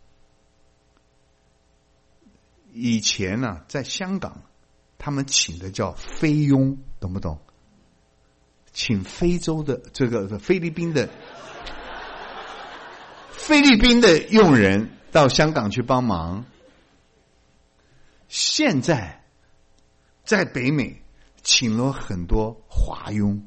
以前呢、啊，在香港，他们请的叫菲佣，懂不懂？请非洲的这个菲律宾的菲律宾的佣人到香港去帮忙。现在在北美请了很多华佣，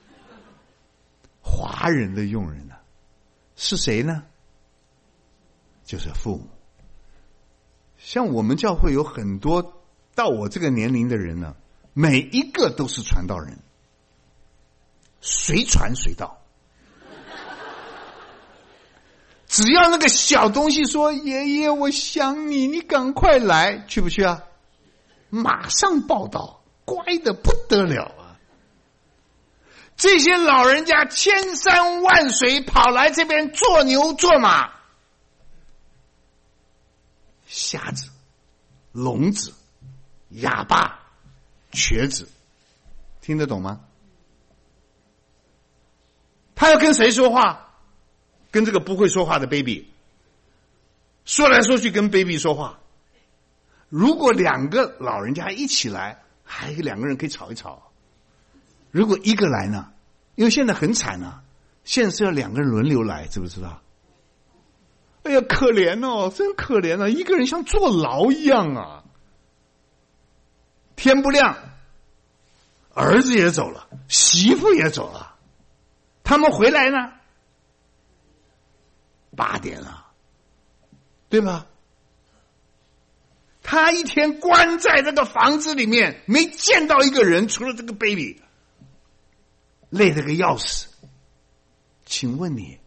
华人的佣人呢、啊，是谁呢？就是父母。像我们教会有很多到我这个年龄的人呢，每一个都是传道人，随传随到。只要那个小东西说爷爷我想你，你赶快来，去不去啊？马上报道，乖的不得了啊！这些老人家千山万水跑来这边做牛做马，瞎子、聋子、哑巴、瘸子，听得懂吗？他要跟谁说话？跟这个不会说话的 baby， 说来说去跟 baby 说话。如果两个老人家一起来，还有两个人可以吵一吵。如果一个来呢？因为现在很惨啊，现在是要两个人轮流来，知不知道？哎呀，可怜哦，真可怜啊！一个人像坐牢一样啊。天不亮，儿子也走了，媳妇也走了，他们回来呢？八点了，对吧？他一天关在这个房子里面，没见到一个人，除了这个 baby， 累得个要死。请问你，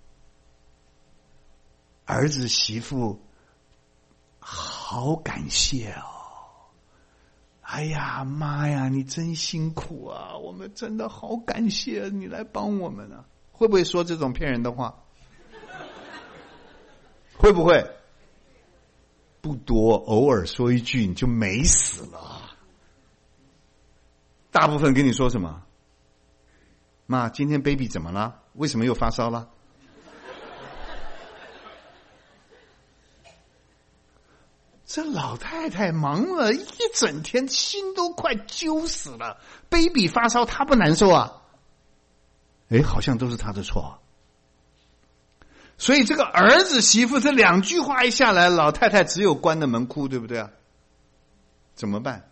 儿子媳妇好感谢哦！哎呀妈呀，你真辛苦啊！我们真的好感谢你来帮我们啊！会不会说这种骗人的话？会不会？不多，偶尔说一句你就没死了。大部分跟你说什么？妈，今天 baby 怎么了？为什么又发烧了？这老太太忙了一整天，心都快揪死了。baby 发烧，她不难受啊？哎，好像都是她的错。所以这个儿子媳妇这两句话一下来，老太太只有关着门哭，对不对啊？怎么办？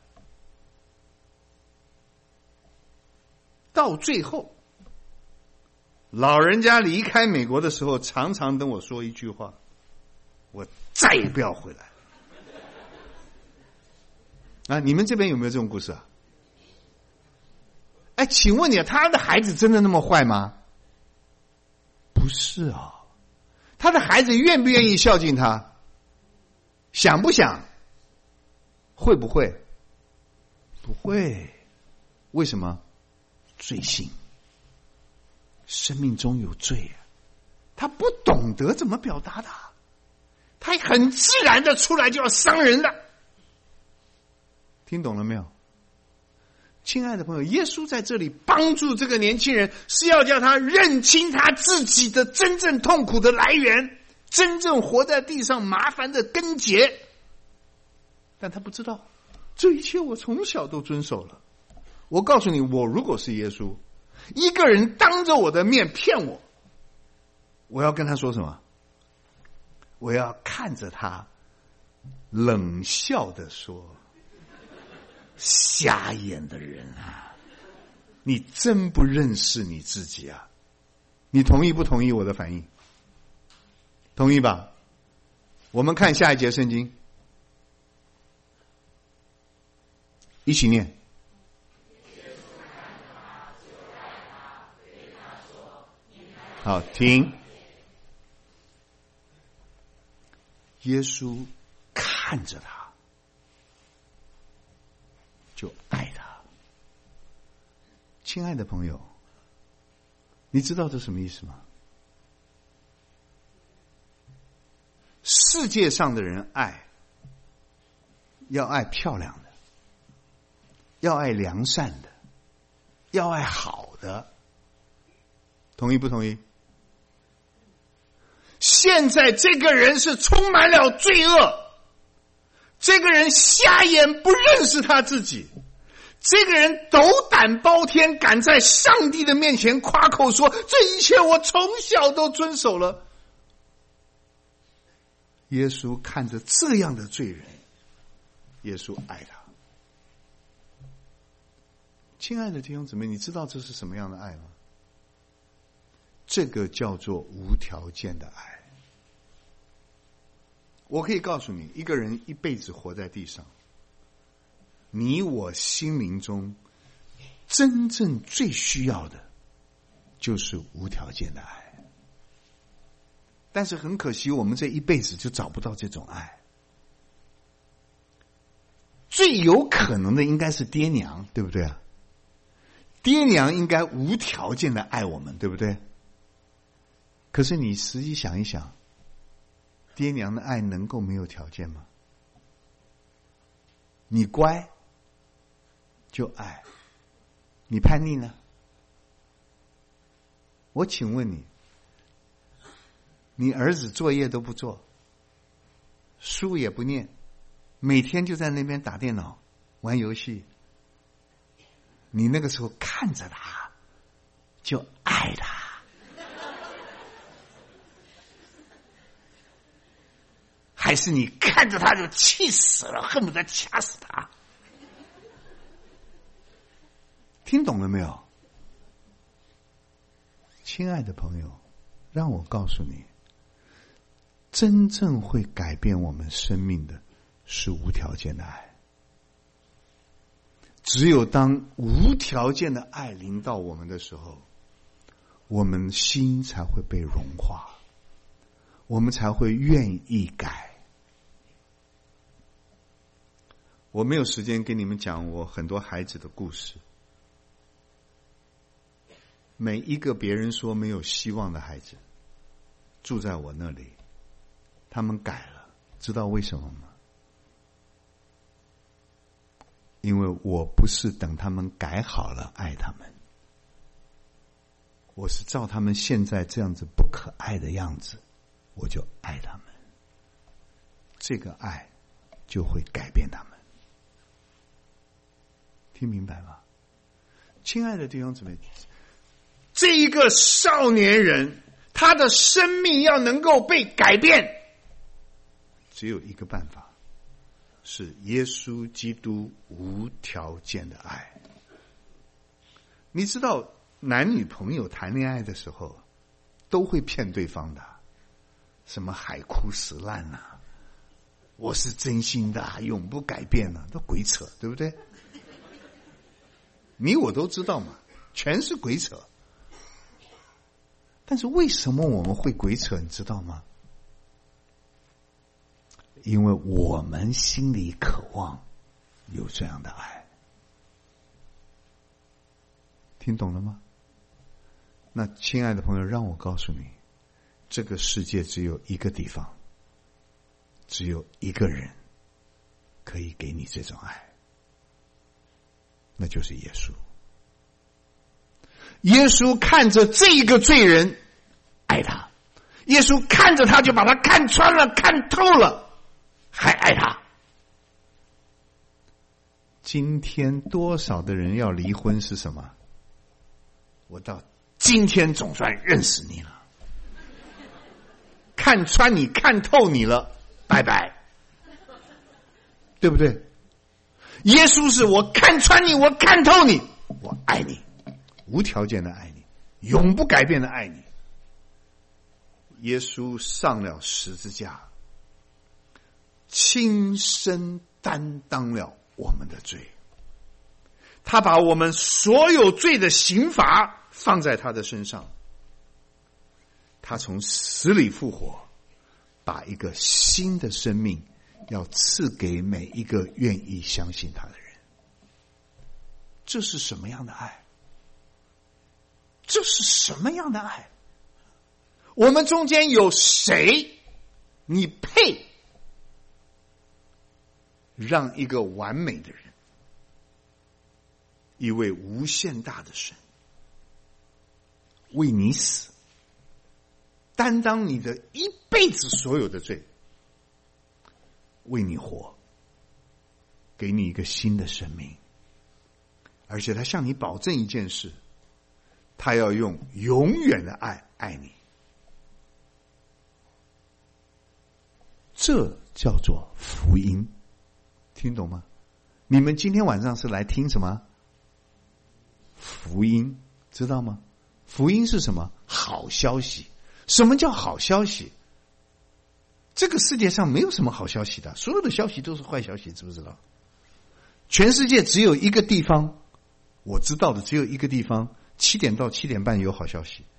到最后，老人家离开美国的时候，常常跟我说一句话：我再也不要回来。啊，你们这边有没有这种故事啊？哎，请问你，他的孩子真的那么坏吗？不是啊。他的孩子愿不愿意孝敬他？想不想？会不会？不会。为什么？罪性，生命中有罪啊！他不懂得怎么表达的，他很自然的出来就要伤人了。听懂了没有？亲爱的朋友，耶稣在这里帮助这个年轻人，是要叫他认清他自己的真正痛苦的来源，真正活在地上麻烦的根结。但他不知道，这一切我从小都遵守了。我告诉你，我如果是耶稣，一个人当着我的面骗我，我要跟他说什么？我要看着他冷笑的说，瞎眼的人啊，你真不认识你自己啊！你同意不同意我的反应？同意吧？我们看下一节圣经，一起念。好，听。耶稣看着他，就爱他。亲爱的朋友，你知道这什么意思吗？世界上的人爱，要爱漂亮的，要爱良善的，要爱好的。同意不同意？现在这个人是充满了罪恶，这个人瞎眼不认识他自己，这个人斗胆包天，敢在上帝的面前夸口说，这一切我从小都遵守了。耶稣看着这样的罪人，耶稣爱他。 亲爱的弟兄姊妹，你知道这是什么样的爱吗？这个叫做无条件的爱。我可以告诉你，一个人一辈子活在地上，你我心灵中真正最需要的就是无条件的爱。但是很可惜，我们这一辈子就找不到这种爱。最有可能的应该是爹娘，对不对啊？爹娘应该无条件的爱我们，对不对？可是你实际想一想，爹娘的爱能够没有条件吗？你乖就爱，你叛逆呢？我请问你，你儿子作业都不做，书也不念，每天就在那边打电脑玩游戏，你那个时候看着他就爱他，还是你看着他就气死了，恨不得掐死他？听懂了没有？亲爱的朋友，让我告诉你，真正会改变我们生命的是无条件的爱。只有当无条件的爱临到我们的时候，我们心才会被融化，我们才会愿意改。我没有时间跟你们讲我很多孩子的故事，每一个别人说没有希望的孩子住在我那里，他们改了，知道为什么吗？因为我不是等他们改好了爱他们，我是照他们现在这样子不可爱的样子，我就爱他们，这个爱就会改变他们。听明白吗？亲爱的弟兄姊妹，这一个少年人，他的生命要能够被改变，只有一个办法，是耶稣基督无条件的爱。你知道男女朋友谈恋爱的时候都会骗对方的，什么海枯石烂啊，我是真心的啊，永不改变啊，都鬼扯，对不对？你我都知道嘛，全是鬼扯。但是为什么我们会鬼扯，你知道吗？因为我们心里渴望有这样的爱。听懂了吗？那亲爱的朋友，让我告诉你，这个世界只有一个地方，只有一个人可以给你这种爱，那就是耶稣。耶稣看着这一个罪人爱他，耶稣看着他就把他看穿了，看透了，还爱他。今天多少的人要离婚是什么？我到今天总算认识你了，看穿你，看透你了，拜拜，对不对？耶稣是我看穿你，我看透你，我爱你，无条件的爱你，永不改变的爱你。耶稣上了十字架，亲身担当了我们的罪，他把我们所有罪的刑罚放在他的身上，他从死里复活，把一个新的生命要赐给每一个愿意相信他的人。这是什么样的爱？这是什么样的爱？我们中间有谁你配让一个完美的人，一位无限大的神为你死，担当你的一辈子所有的罪，为你活，给你一个新的生命，而且他向你保证一件事，他要用永远的爱爱你。这叫做福音，听懂吗？你们今天晚上是来听什么？ 福音，知道吗？福音是什么？好消息。什么叫好消息？这个世界上没有什么好消息的，所有的消息都是坏消息，知不知道？全世界只有一个地方，我知道的只有一个地方，七点到七点半有好消息。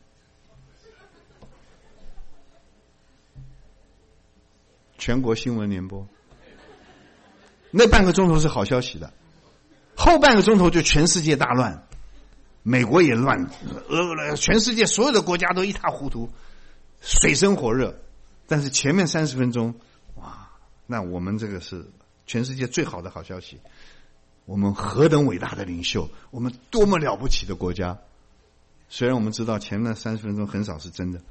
全国新闻联播，那半个钟头是好消息的，后半个钟头就全世界大乱，美国也乱，呃，全世界所有的国家都一塌糊涂，水深火热。但是前面三十分钟，哇，那我们这个是全世界最好的好消息，我们何等伟大的领袖，我们多么了不起的国家。虽然我们知道前面三十分钟很少是真的。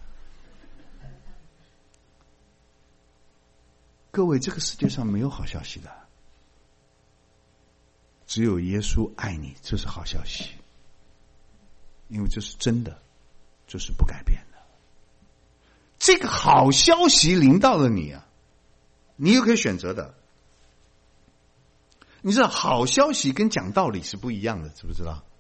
各位，这个世界上没有好消息的，只有耶稣爱你，这是好消息，因为这是真的，这是不改变的。这个好消息临到了你啊，你又可以选择的。你知道好消息跟讲道理是不一样的，知不知道？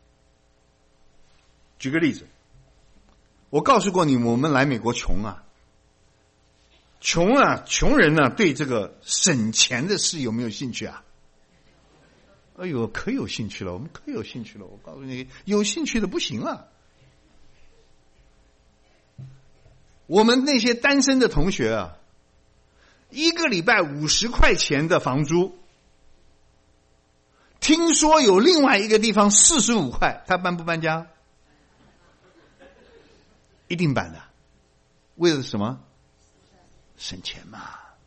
举个例子，我告诉过你，我们来美国穷啊，穷啊，穷人呢、啊、对这个省钱的事有没有兴趣啊？哎呦，可有兴趣了，我们可有兴趣了。我告诉你，有兴趣的不行了。我们那些单身的同学啊，一个礼拜五十块钱的房租，听说有另外一个地方四十五块，他搬不搬家？一定搬的，为了什么？省钱嘛。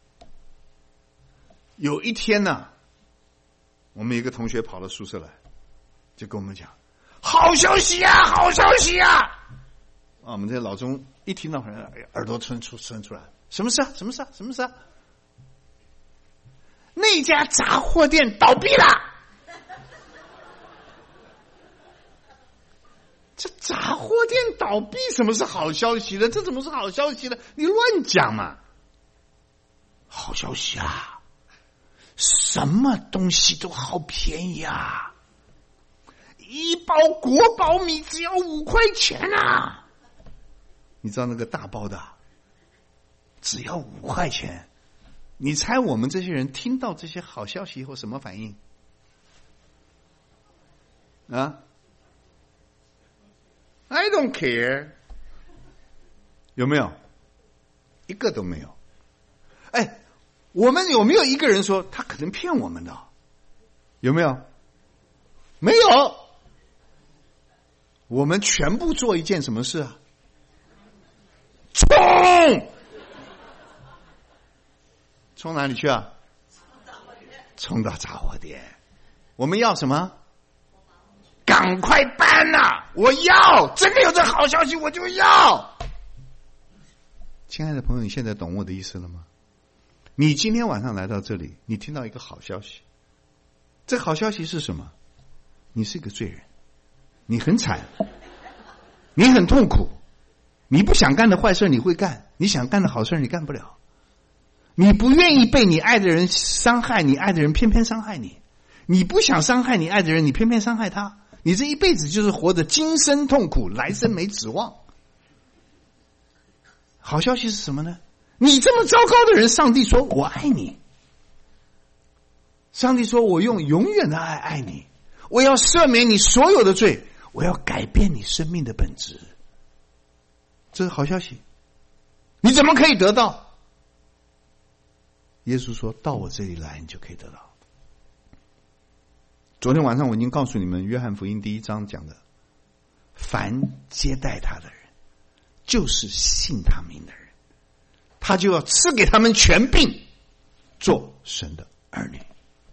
有一天呢，我们一个同学跑到宿舍来，就跟我们讲：“好消息呀，好消息呀！”啊，我们这些老中一听到，耳朵伸出伸出来，什么事啊？什么事啊？什么事啊？那家杂货店倒闭了。这杂货店倒闭，什么是好消息呢？这怎么是好消息呢？你乱讲嘛！好消息啊！什么东西都好便宜啊！一包国宝米只要五块钱啊！你知道那个大包的只要五块钱，你猜我们这些人听到这些好消息以后什么反应？啊 ？I don't care， 有没有？一个都没有。哎，我们有没有一个人说他可能骗我们的？有没有？没有。我们全部做一件什么事啊？冲！冲哪里去啊？冲到杂货店。我们要什么？赶快搬呐、啊！我要，真的有这好消息我就要。亲爱的朋友，你现在懂我的意思了吗？你今天晚上来到这里，你听到一个好消息。这好消息是什么？你是个罪人，你很惨，你很痛苦，你不想干的坏事你会干，你想干的好事你干不了。你不愿意被你爱的人伤害，你爱的人偏偏伤害你。你不想伤害你爱的人，你偏偏伤害他。你这一辈子就是活得今生痛苦，来生没指望。好消息是什么呢？你这么糟糕的人，上帝说我爱你。上帝说我用永远的爱爱你，我要赦免你所有的罪，我要改变你生命的本质。这是好消息。你怎么可以得到？耶稣说到我这里来你就可以得到。昨天晚上我已经告诉你们约翰福音第一章讲的，凡接待他的人就是信他名的人，他就要赐给他们权柄做神的儿女。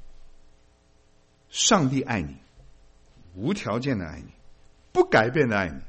上帝爱你，无条件的爱你，不改变的爱你。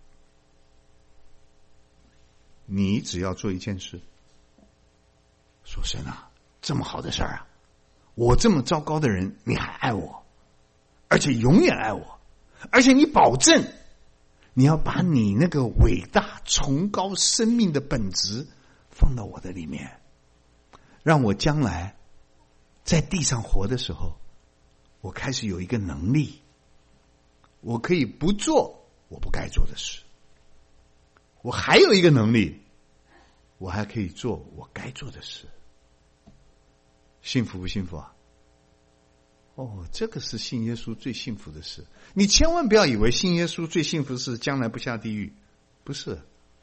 你只要做一件事，说神啊，这么好的事儿啊，我这么糟糕的人你还爱我，而且永远爱我，而且你保证你要把你那个伟大崇高生命的本质放到我的里面，让我将来在地上活的时候，我开始有一个能力， 我可以不做我不该做的事。我还有一个能力，我还可以做我该做的事。幸福不幸福啊？哦，这个是信耶稣最幸福的事。你千万不要以为信耶稣最幸福的是将来不下地狱，不是。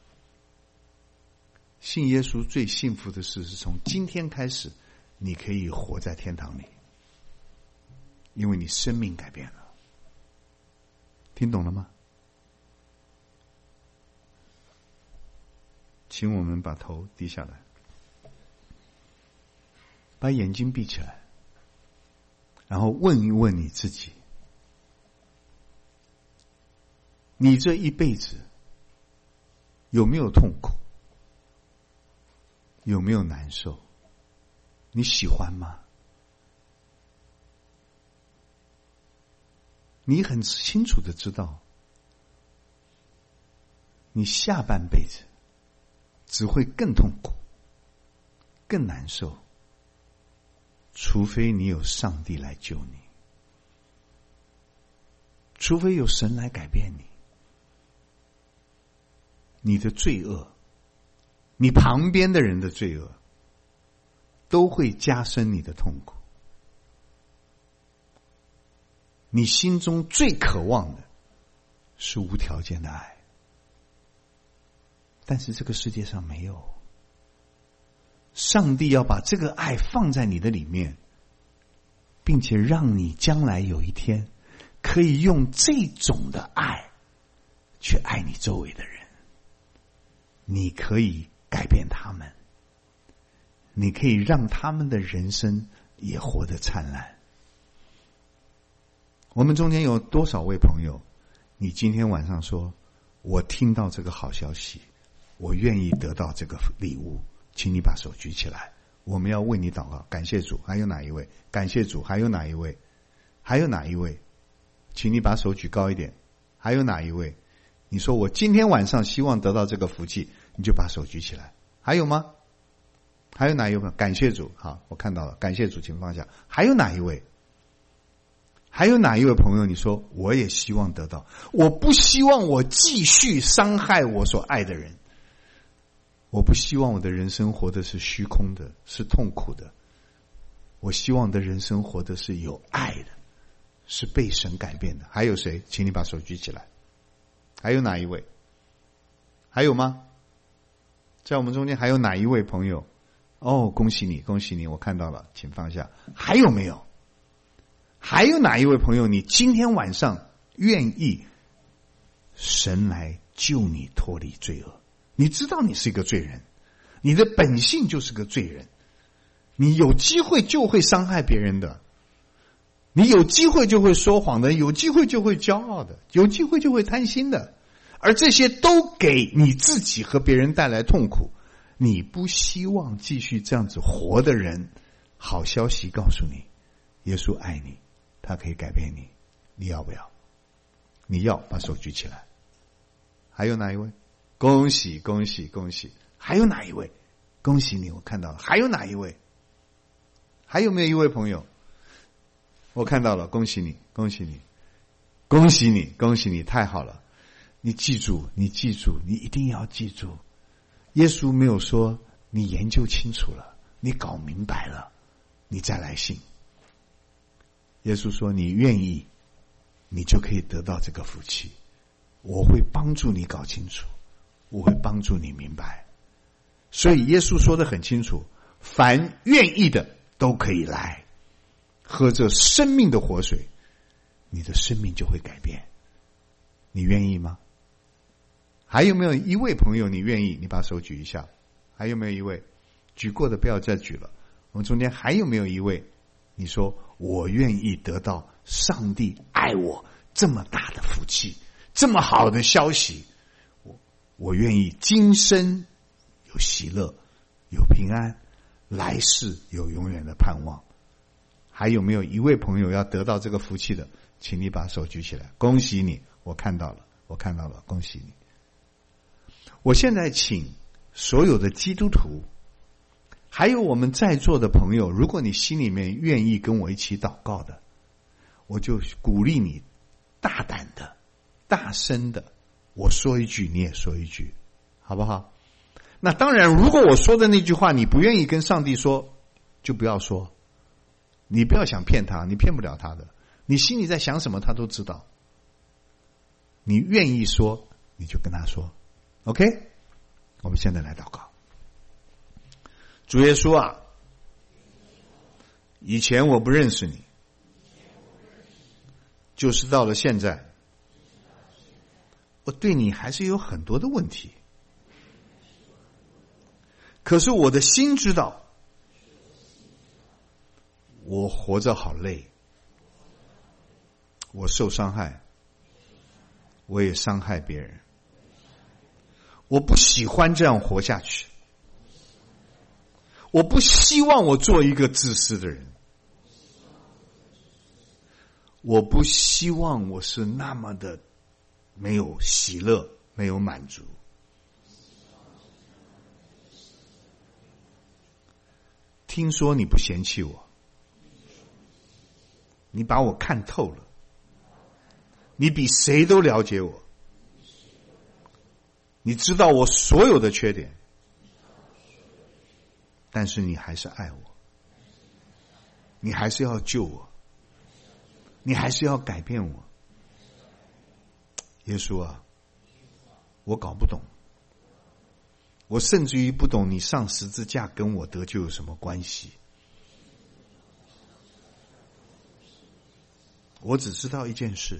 信耶稣最幸福的事是从今天开始，你可以活在天堂里，因为你生命改变了。听懂了吗？请我们把头低下来，把眼睛闭起来，然后问一问你自己，你这一辈子有没有痛苦？有没有难受？你喜欢吗？你很清楚的知道，你下半辈子只会更痛苦、更难受，除非你有上帝来救你，除非有神来改变你。你的罪恶，你旁边的人的罪恶，都会加深你的痛苦。你心中最渴望的是无条件的爱，但是这个世界上没有。上帝要把这个爱放在你的里面，并且让你将来有一天可以用这种的爱去爱你周围的人。你可以改变他们，你可以让他们的人生也活得灿烂。我们中间有多少位朋友，你今天晚上说，我听到这个好消息，我愿意得到这个礼物，请你把手举起来，我们要为你祷告。感谢主。还有哪一位？感谢主。还有哪一位？还有哪一位？请你把手举高一点。还有哪一位？你说我今天晚上希望得到这个福气，你就把手举起来。还有吗？还有哪一位？感谢主。好，我看到了。感谢主，请放下。还有哪一位？还有哪一位朋友，你说我也希望得到，我不希望我继续伤害我所爱的人，我不希望我的人生活的是虚空的，是痛苦的，我希望我的人生活的是有爱的，是被神改变的。还有谁？请你把手举起来。还有哪一位？还有吗？在我们中间还有哪一位朋友？哦，恭喜你，恭喜你，我看到了，请放下。还有没有？还有哪一位朋友，你今天晚上愿意神来救你脱离罪恶？你知道你是一个罪人，你的本性就是个罪人，你有机会就会伤害别人的，你有机会就会说谎的，有机会就会骄傲的，有机会就会贪心的，而这些都给你自己和别人带来痛苦。你不希望继续这样子活的人，好消息告诉你，耶稣爱你，他可以改变你，你要不要？你要，把手举起来。还有哪一位？恭喜恭喜恭喜！还有哪一位？恭喜你，我看到了。还有哪一位？还有没有一位朋友？我看到了，恭喜你，恭喜你，恭喜你，恭喜你，太好了！你记住，你记住，你一定要记住，耶稣没有说你研究清楚了，你搞明白了，你再来信。耶稣说你愿意，你就可以得到这个福气。我会帮助你搞清楚，我会帮助你明白。所以耶稣说得很清楚，凡愿意的都可以来喝这生命的活水，你的生命就会改变。你愿意吗？还有没有一位朋友你愿意？你把手举一下。还有没有一位？举过的不要再举了。我们中间还有没有一位？你说我愿意得到上帝爱我这么大的福气，这么好的消息，我我愿意今生有喜乐，有平安，来世有永远的盼望。还有没有一位朋友要得到这个福气的？请你把手举起来。恭喜你，我看到了，我看到了，恭喜你。我现在请所有的基督徒，还有我们在座的朋友，如果你心里面愿意跟我一起祷告的，我就鼓励你大胆的、大声的，我说一句你也说一句，好不好？那当然，如果我说的那句话你不愿意跟上帝说，就不要说。你不要想骗他，你骗不了他的。你心里在想什么他都知道。你愿意说你就跟他说 OK。 我们现在来祷告。主耶稣啊，以前我不认识你，就是到了现在，我对你还是有很多的问题，可是我的心知道，我活着好累，我受伤害，我也伤害别人，我不喜欢这样活下去，我不希望我做一个自私的人，我不希望我是那么的没有喜乐，没有满足。听说你不嫌弃我，你把我看透了，你比谁都了解我，你知道我所有的缺点，但是你还是爱我，你还是要救我，你还是要改变我。耶稣啊，我搞不懂，我甚至于不懂你上十字架跟我得救有什么关系。我只知道一件事，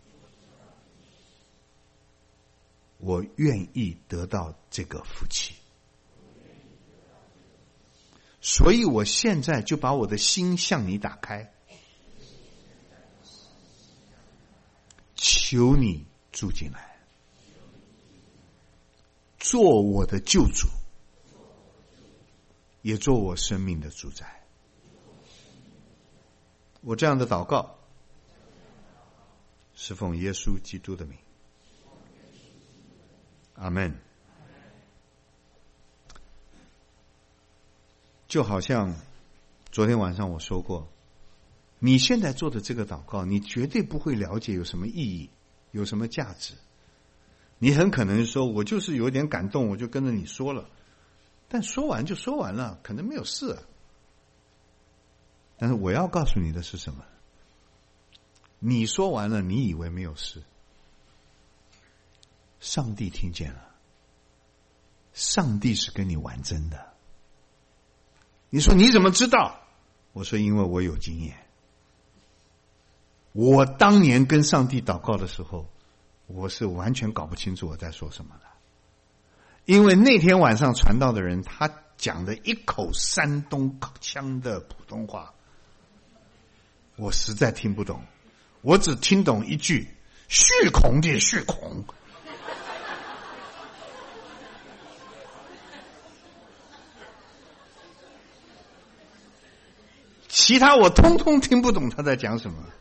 我愿意得到这个福气，所以我现在就把我的心向你打开，求你住进来，做我的救主，也做我生命的主宰。我这样的祷告是奉耶稣基督的名，阿们。就好像昨天晚上我说过，你现在做的这个祷告，你绝对不会了解有什么意义，有什么价值。你很可能说，我就是有点感动，我就跟着你说了，但说完就说完了，可能没有事啊。但是我要告诉你的是什么？你说完了，你以为没有事，上帝听见了，上帝是跟你玩真的。你说你怎么知道？我说因为我有经验。我当年跟上帝祷告的时候，我是完全搞不清楚我在说什么的，因为那天晚上传道的人他讲的一口山东腔的普通话，我实在听不懂，我只听懂一句血孔的血孔。其他我通通听不懂他在讲什么，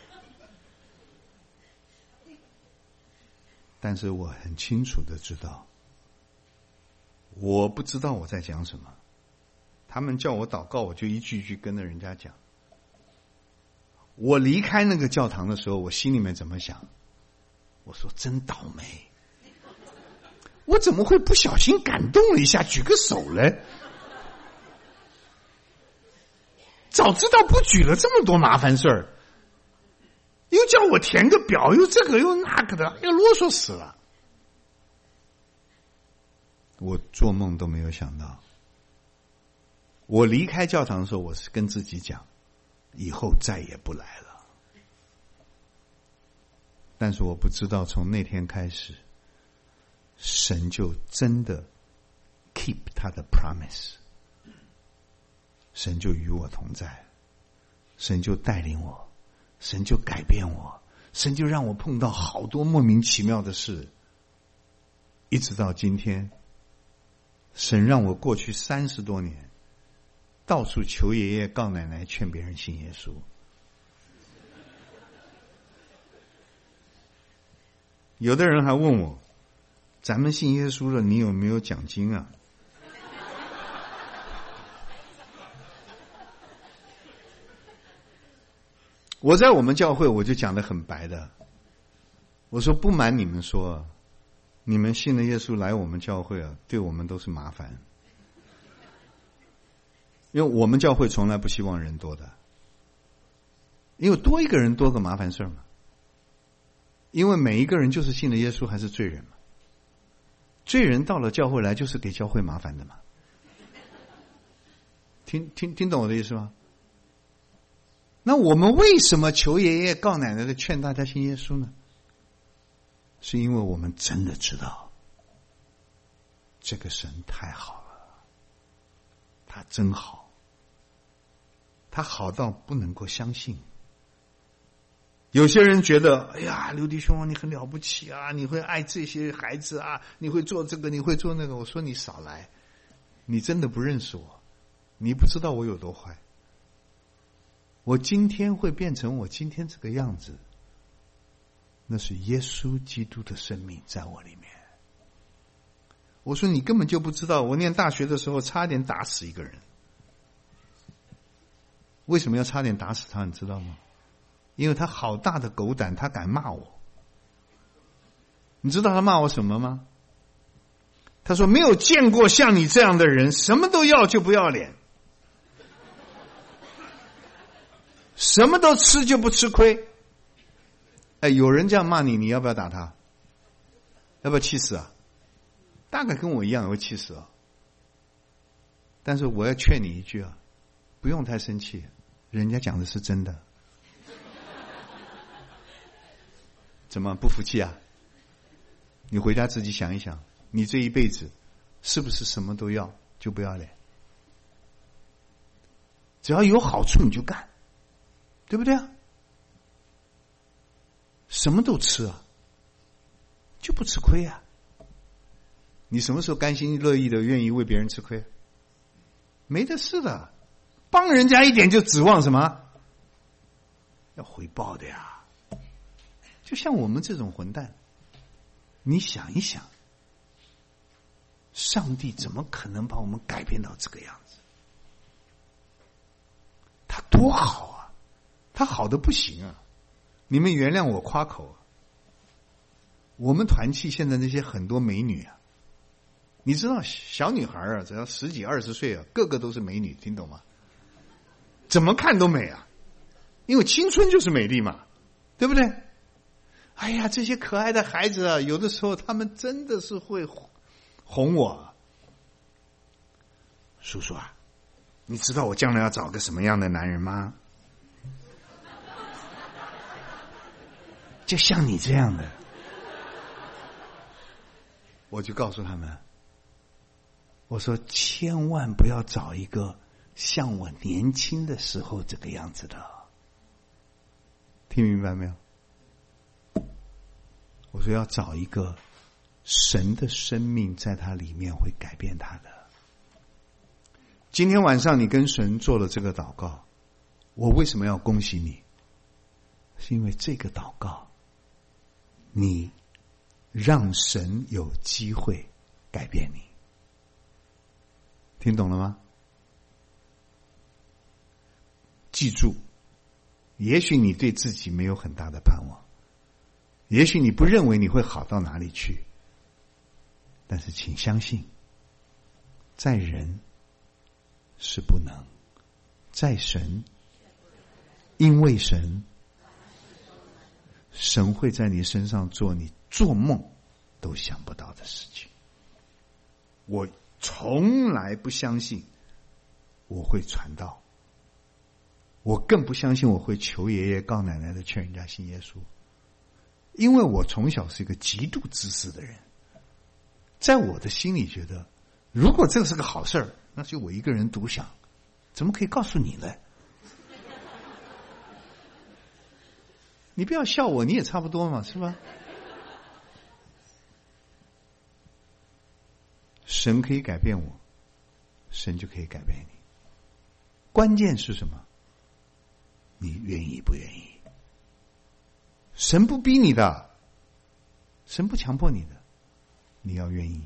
但是我很清楚的知道，我不知道我在讲什么。他们叫我祷告，我就一句一句跟着人家讲。我离开那个教堂的时候，我心里面怎么想？我说真倒霉，我怎么会不小心感动了一下，举个手嘞？早知道不举了这么多麻烦事儿，又叫我填个表，又这个又那个的，又啰嗦死了。我做梦都没有想到，我离开教堂的时候，我是跟自己讲，以后再也不来了。但是我不知道，从那天开始，神就真的 keep 他的 promise。神就与我同在，神就带领我，神就改变我，神就让我碰到好多莫名其妙的事，一直到今天，神让我过去三十多年到处求爷爷告奶奶劝别人信耶稣。有的人还问我，咱们信耶稣了，你有没有奖金啊？我在我们教会我就讲得很白的， 我说不瞒你们说，你们信了耶稣来我们教会啊，对我们都是麻烦。因为我们教会从来不希望人多的，因为多一个人多个麻烦事嘛。因为每一个人就是信了耶稣还是罪人嘛，罪人到了教会来就是给教会麻烦的嘛。听听听懂我的意思吗？那我们为什么求爷爷告奶奶的劝大家信耶稣呢？是因为我们真的知道这个神太好了，他真好，他好到不能够相信。有些人觉得，哎呀，刘弟兄你很了不起啊，你会爱这些孩子啊，你会做这个，你会做那个。我说你少来，你真的不认识我，你不知道我有多坏。我今天会变成我今天这个样子，那是耶稣基督的生命在我里面。我说你根本就不知道，我念大学的时候差点打死一个人。为什么要差点打死他，你知道吗？因为他好大的狗胆，他敢骂我。你知道他骂我什么吗？他说没有见过像你这样的人，什么都要就不要脸，什么都吃就不吃亏。哎，有人这样骂你，你要不要打他？要不要气死啊？大概跟我一样会气死啊。但是我要劝你一句啊，不用太生气，人家讲的是真的。怎么不服气啊？你回家自己想一想，你这一辈子是不是什么都要就不要脸？只要有好处你就干，对不对啊？什么都吃啊，就不吃亏啊。你什么时候甘心乐意的愿意为别人吃亏？没得事的，帮人家一点就指望什么？要回报的呀。就像我们这种混蛋，你想一想，上帝怎么可能把我们改变到这个样子？他多好啊，他好的不行啊。你们原谅我夸口啊，我们团契现在那些很多美女啊，你知道小女孩啊，只要十几二十岁啊，个个都是美女，听懂吗？怎么看都美啊，因为青春就是美丽嘛，对不对？哎呀，这些可爱的孩子啊，有的时候他们真的是会哄我。叔叔啊，你知道我将来要找个什么样的男人吗？就像你这样的。我就告诉他们，我说千万不要找一个像我年轻的时候这个样子的。听明白没有？我说要找一个神的生命在他里面会改变他的。今天晚上你跟神做了这个祷告，我为什么要恭喜你？是因为这个祷告你让神有机会改变你。听懂了吗？记住，也许你对自己没有很大的盼望，也许你不认为你会好到哪里去，但是请相信，在人是不能，在神，因为神，神会在你身上做你做梦都想不到的事情。我从来不相信我会传道，我更不相信我会求爷爷告奶奶的劝人家信耶稣，因为我从小是一个极度自私的人，在我的心里觉得，如果这个是个好事儿，那就我一个人独享，怎么可以告诉你呢？你不要笑我，你也差不多嘛，是吧？神可以改变我，神就可以改变你。关键是什么？你愿意不愿意？神不逼你的，神不强迫你的，你要愿意。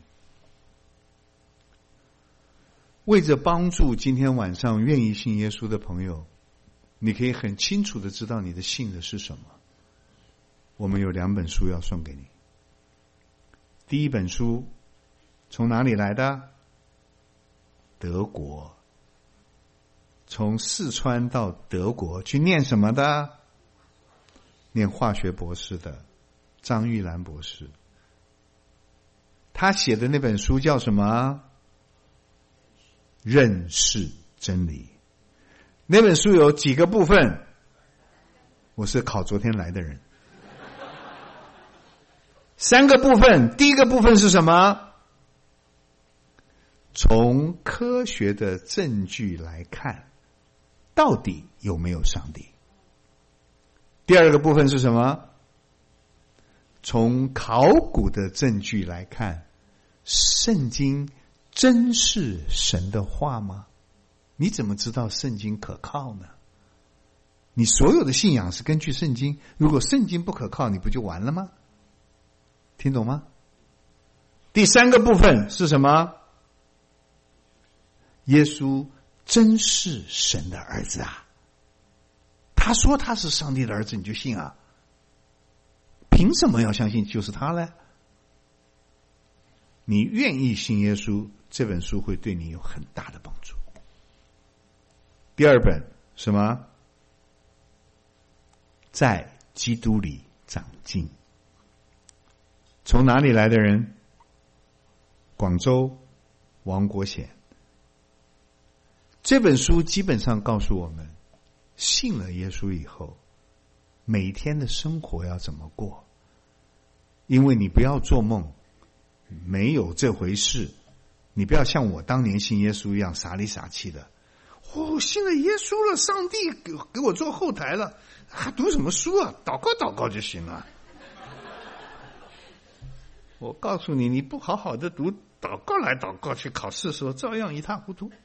为着帮助今天晚上愿意信耶稣的朋友，你可以很清楚的知道你的信的是什么。 我们有两本书要送给你。第一本书从哪里来的？德国。从四川到德国去念什么的？念化学博士的张玉兰博士。他写的那本书叫什么？认识真理。那本书有几个部分？我是考昨天来的人。三个部分。第一个部分是什么？从科学的证据来看，到底有没有上帝？第二个部分是什么？从考古的证据来看，圣经真是神的话吗？你怎么知道圣经可靠呢？你所有的信仰是根据圣经，如果圣经不可靠，你不就完了吗？听懂吗？第三个部分是什么？耶稣真是神的儿子啊！他说他是上帝的儿子，你就信啊？凭什么要相信就是他呢？你愿意信耶稣，这本书会对你有很大的帮助。第二本什么？在基督里长进。从哪里来的人？广州王国显。这本书基本上告诉我们，信了耶稣以后，每天的生活要怎么过。因为你不要做梦，没有这回事。你不要像我当年信耶稣一样傻里傻气的。哦，信了耶稣了，上帝给给我做后台了，还读什么书啊？祷告祷告就行了。我告诉你，你不好好的读，祷告来祷告去，考试的时候照样一塌糊涂。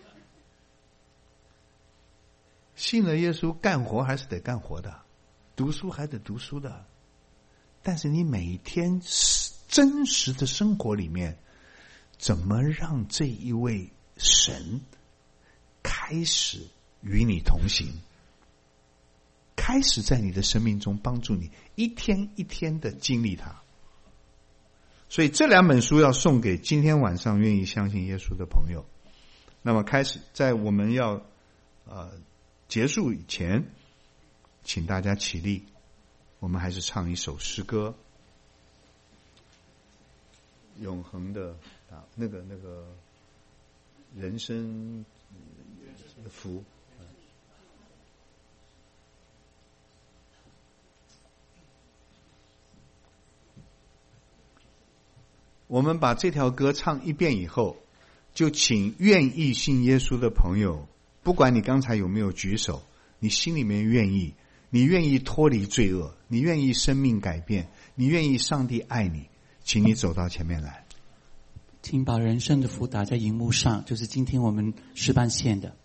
信了耶稣，干活还是得干活的，读书还得读书的。但是你每天真实的生活里面，怎么让这一位神开始与你同行，开始在你的生命中帮助你，一天一天的经历它。所以这两本书要送给今天晚上愿意相信耶稣的朋友。那么开始，在我们要呃结束以前，请大家起立，我们还是唱一首诗歌，永恒的啊，那个那个人生福。我们把这条歌唱一遍以后，就请愿意信耶稣的朋友，不管你刚才有没有举手，你心里面愿意，你愿意脱离罪恶，你愿意生命改变，你愿意上帝爱你，请你走到前面来。 请把人生的福打在荧幕上，就是今天我们诗班献的。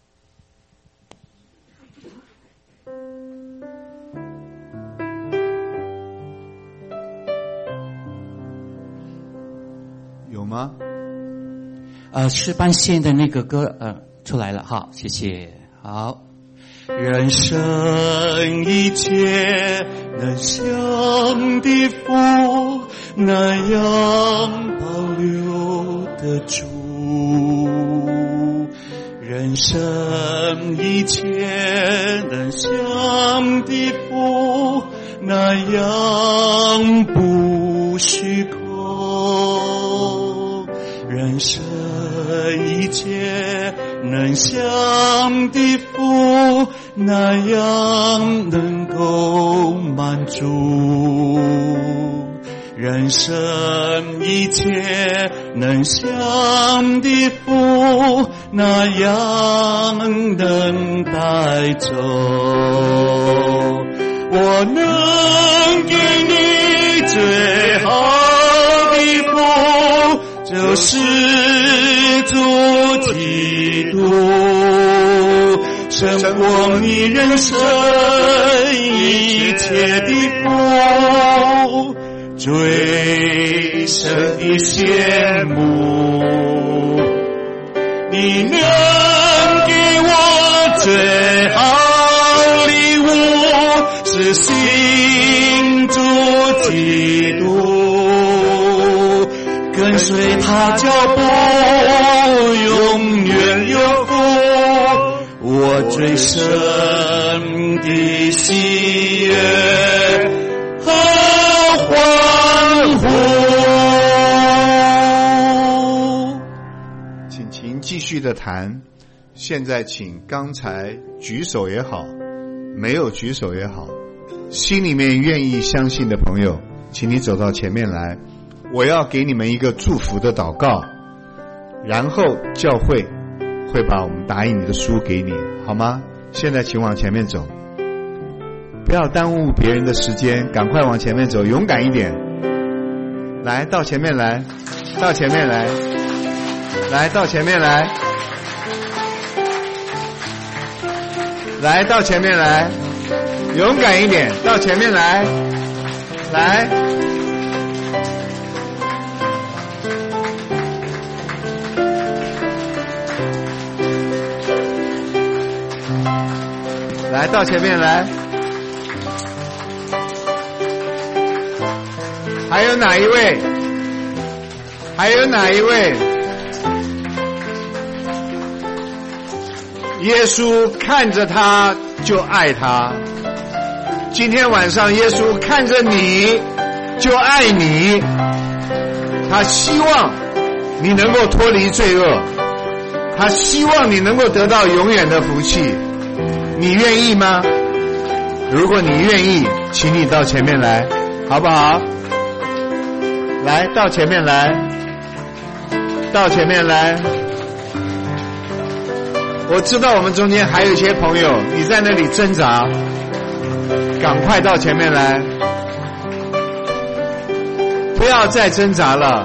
有吗？ 呃，诗班献的那个歌呃出来了，好，谢谢。好，人生一切能像的福，那样保留得住。人生一切能像的福，那样不虚空。人生一切能想的福，那样能够满足。人生一切能想的福，那样能带走。我能给你最好的福，就是主基督，胜过你人生一切的福，最深的羡慕。你能给我最好礼物，是心中他脚步永远有福，我最深的喜悦和欢呼。 请请继续的谈。现在请刚才举手也好，没有举手也好，心里面愿意相信的朋友，请你走到前面来，我要给你们一个祝福的祷告，然后教会会把我们答应你的书给你，好吗？现在请往前面走，不要耽误别人的时间，赶快往前面走，勇敢一点。来，到前面来，到前面来，来到前面来，来到前面来，勇敢一点，到前面来，来，来到前面来。还有哪一位？还有哪一位？耶稣看着他就爱他。今天晚上耶稣看着你就爱你，他希望你能够脱离罪恶，他希望你能够得到永远的福气。你愿意吗？如果你愿意，请你到前面来，好不好？来，到前面来，到前面来。我知道我们中间还有一些朋友，你在那里挣扎，赶快到前面来，不要再挣扎了。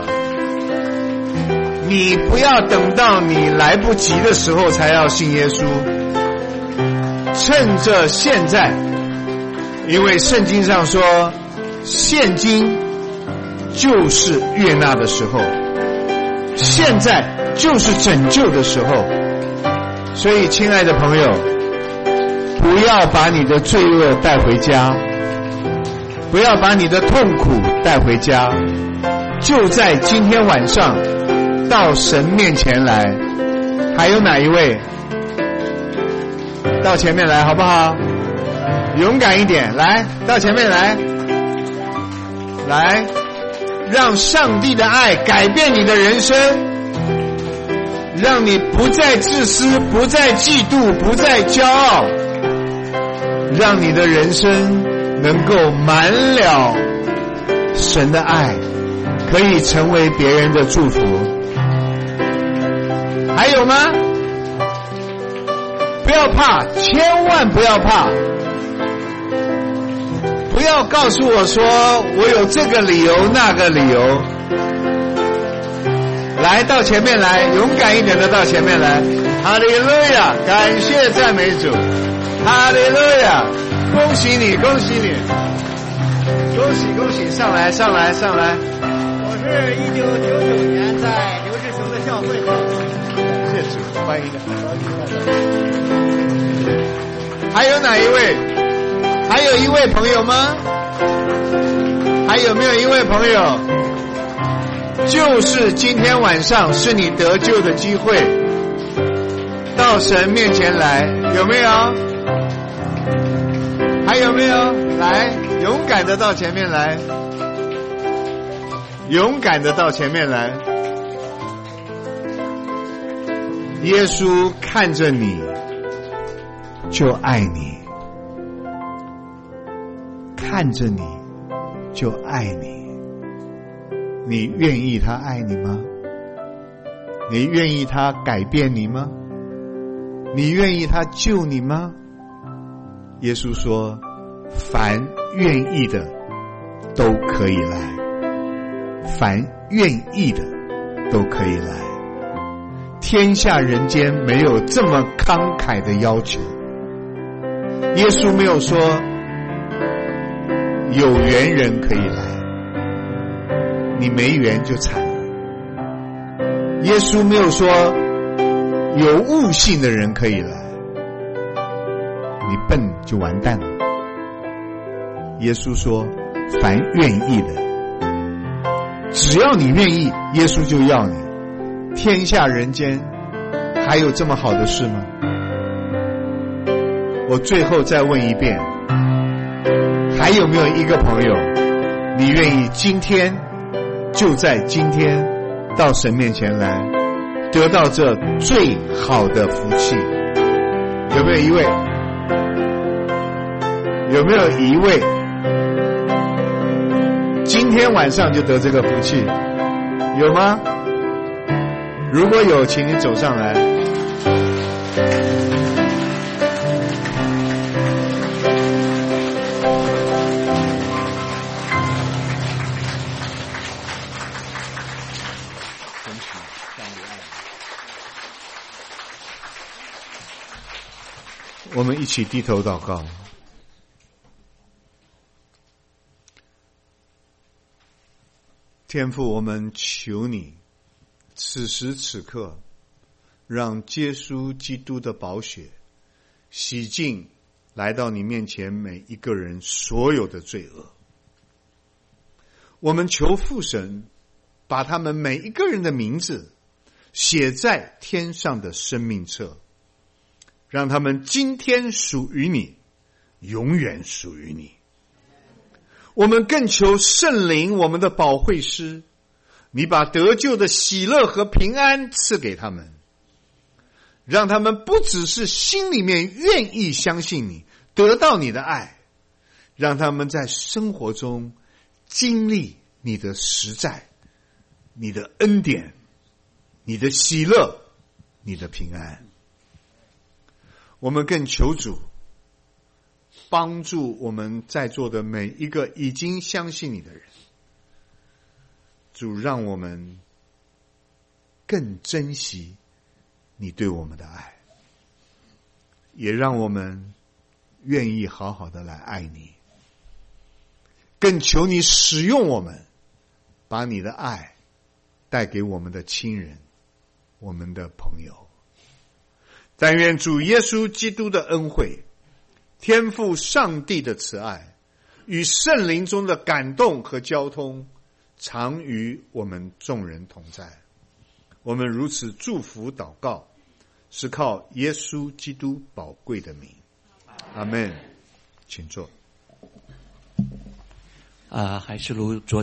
你不要等到你来不及的时候才要信耶稣，趁着现在，因为圣经上说，现今就是悦纳的时候，现在就是拯救的时候。所以亲爱的朋友，不要把你的罪恶带回家，不要把你的痛苦带回家，就在今天晚上到神面前来。还有哪一位？到前面来好不好？勇敢一点，来到前面来，来让上帝的爱改变你的人生，让你不再自私，不再嫉妒，不再骄傲，让你的人生能够满了神的爱，可以成为别人的祝福。还有吗？不要怕，千万不要怕，不要告诉我说我有这个理由那个理由。来到前面来，勇敢一点的到前面来。哈利路亚，感谢赞美主，哈利路亚，恭喜你恭喜你，恭喜恭喜，上来上来上来。 我是一九九九年在刘志雄的教会上， 谢谢主，欢迎还有哪一位？还有一位朋友吗？还有没有一位朋友？就是今天晚上是你得救的机会，到神面前来，有没有？还有没有？来，勇敢的到前面来，勇敢的到前面来。耶稣看着你就爱你，看着你就爱你。你愿意他爱你吗？你愿意他改变你吗？你愿意他救你吗？耶稣说，凡愿意的都可以来，凡愿意的都可以来。天下人间没有这么慷慨的要求。耶稣没有说有缘人可以来，你没缘就惨了。耶稣没有说有悟性的人可以来，你笨就完蛋了。耶稣说，凡愿意的只要你愿意，耶稣就要你。天下人间还有这么好的事吗？我最后再问一遍，还有没有一个朋友，你愿意今天就在今天到神面前来，得到这最好的福气？有没有一位？有没有一位今天晚上就得这个福气？有吗？如果有，请你走上来。我们一起低头祷告。天父，我们求你此时此刻让耶稣基督的宝血洗净来到你面前每一个人所有的罪恶。我们求父神把他们每一个人的名字写在天上的生命册，让他们今天属于你，永远属于你。我们更求圣灵，我们的保惠师，你把得救的喜乐和平安赐给他们，让他们不只是心里面愿意相信你，得到你的爱，让他们在生活中经历你的实在，你的恩典，你的喜乐，你的平安。我们更求主帮助我们在座的每一个已经相信你的人，主让我们更珍惜你对我们的爱，也让我们愿意好好的来爱你。更求你使用我们，把你的爱带给我们的亲人，我们的朋友。但愿主耶稣基督的恩惠，天父上帝的慈爱，与圣灵中的感动和交通，常与我们众人同在。我们如此祝福祷告，是靠耶稣基督宝贵的名。阿们。请坐。 啊、呃，还是如昨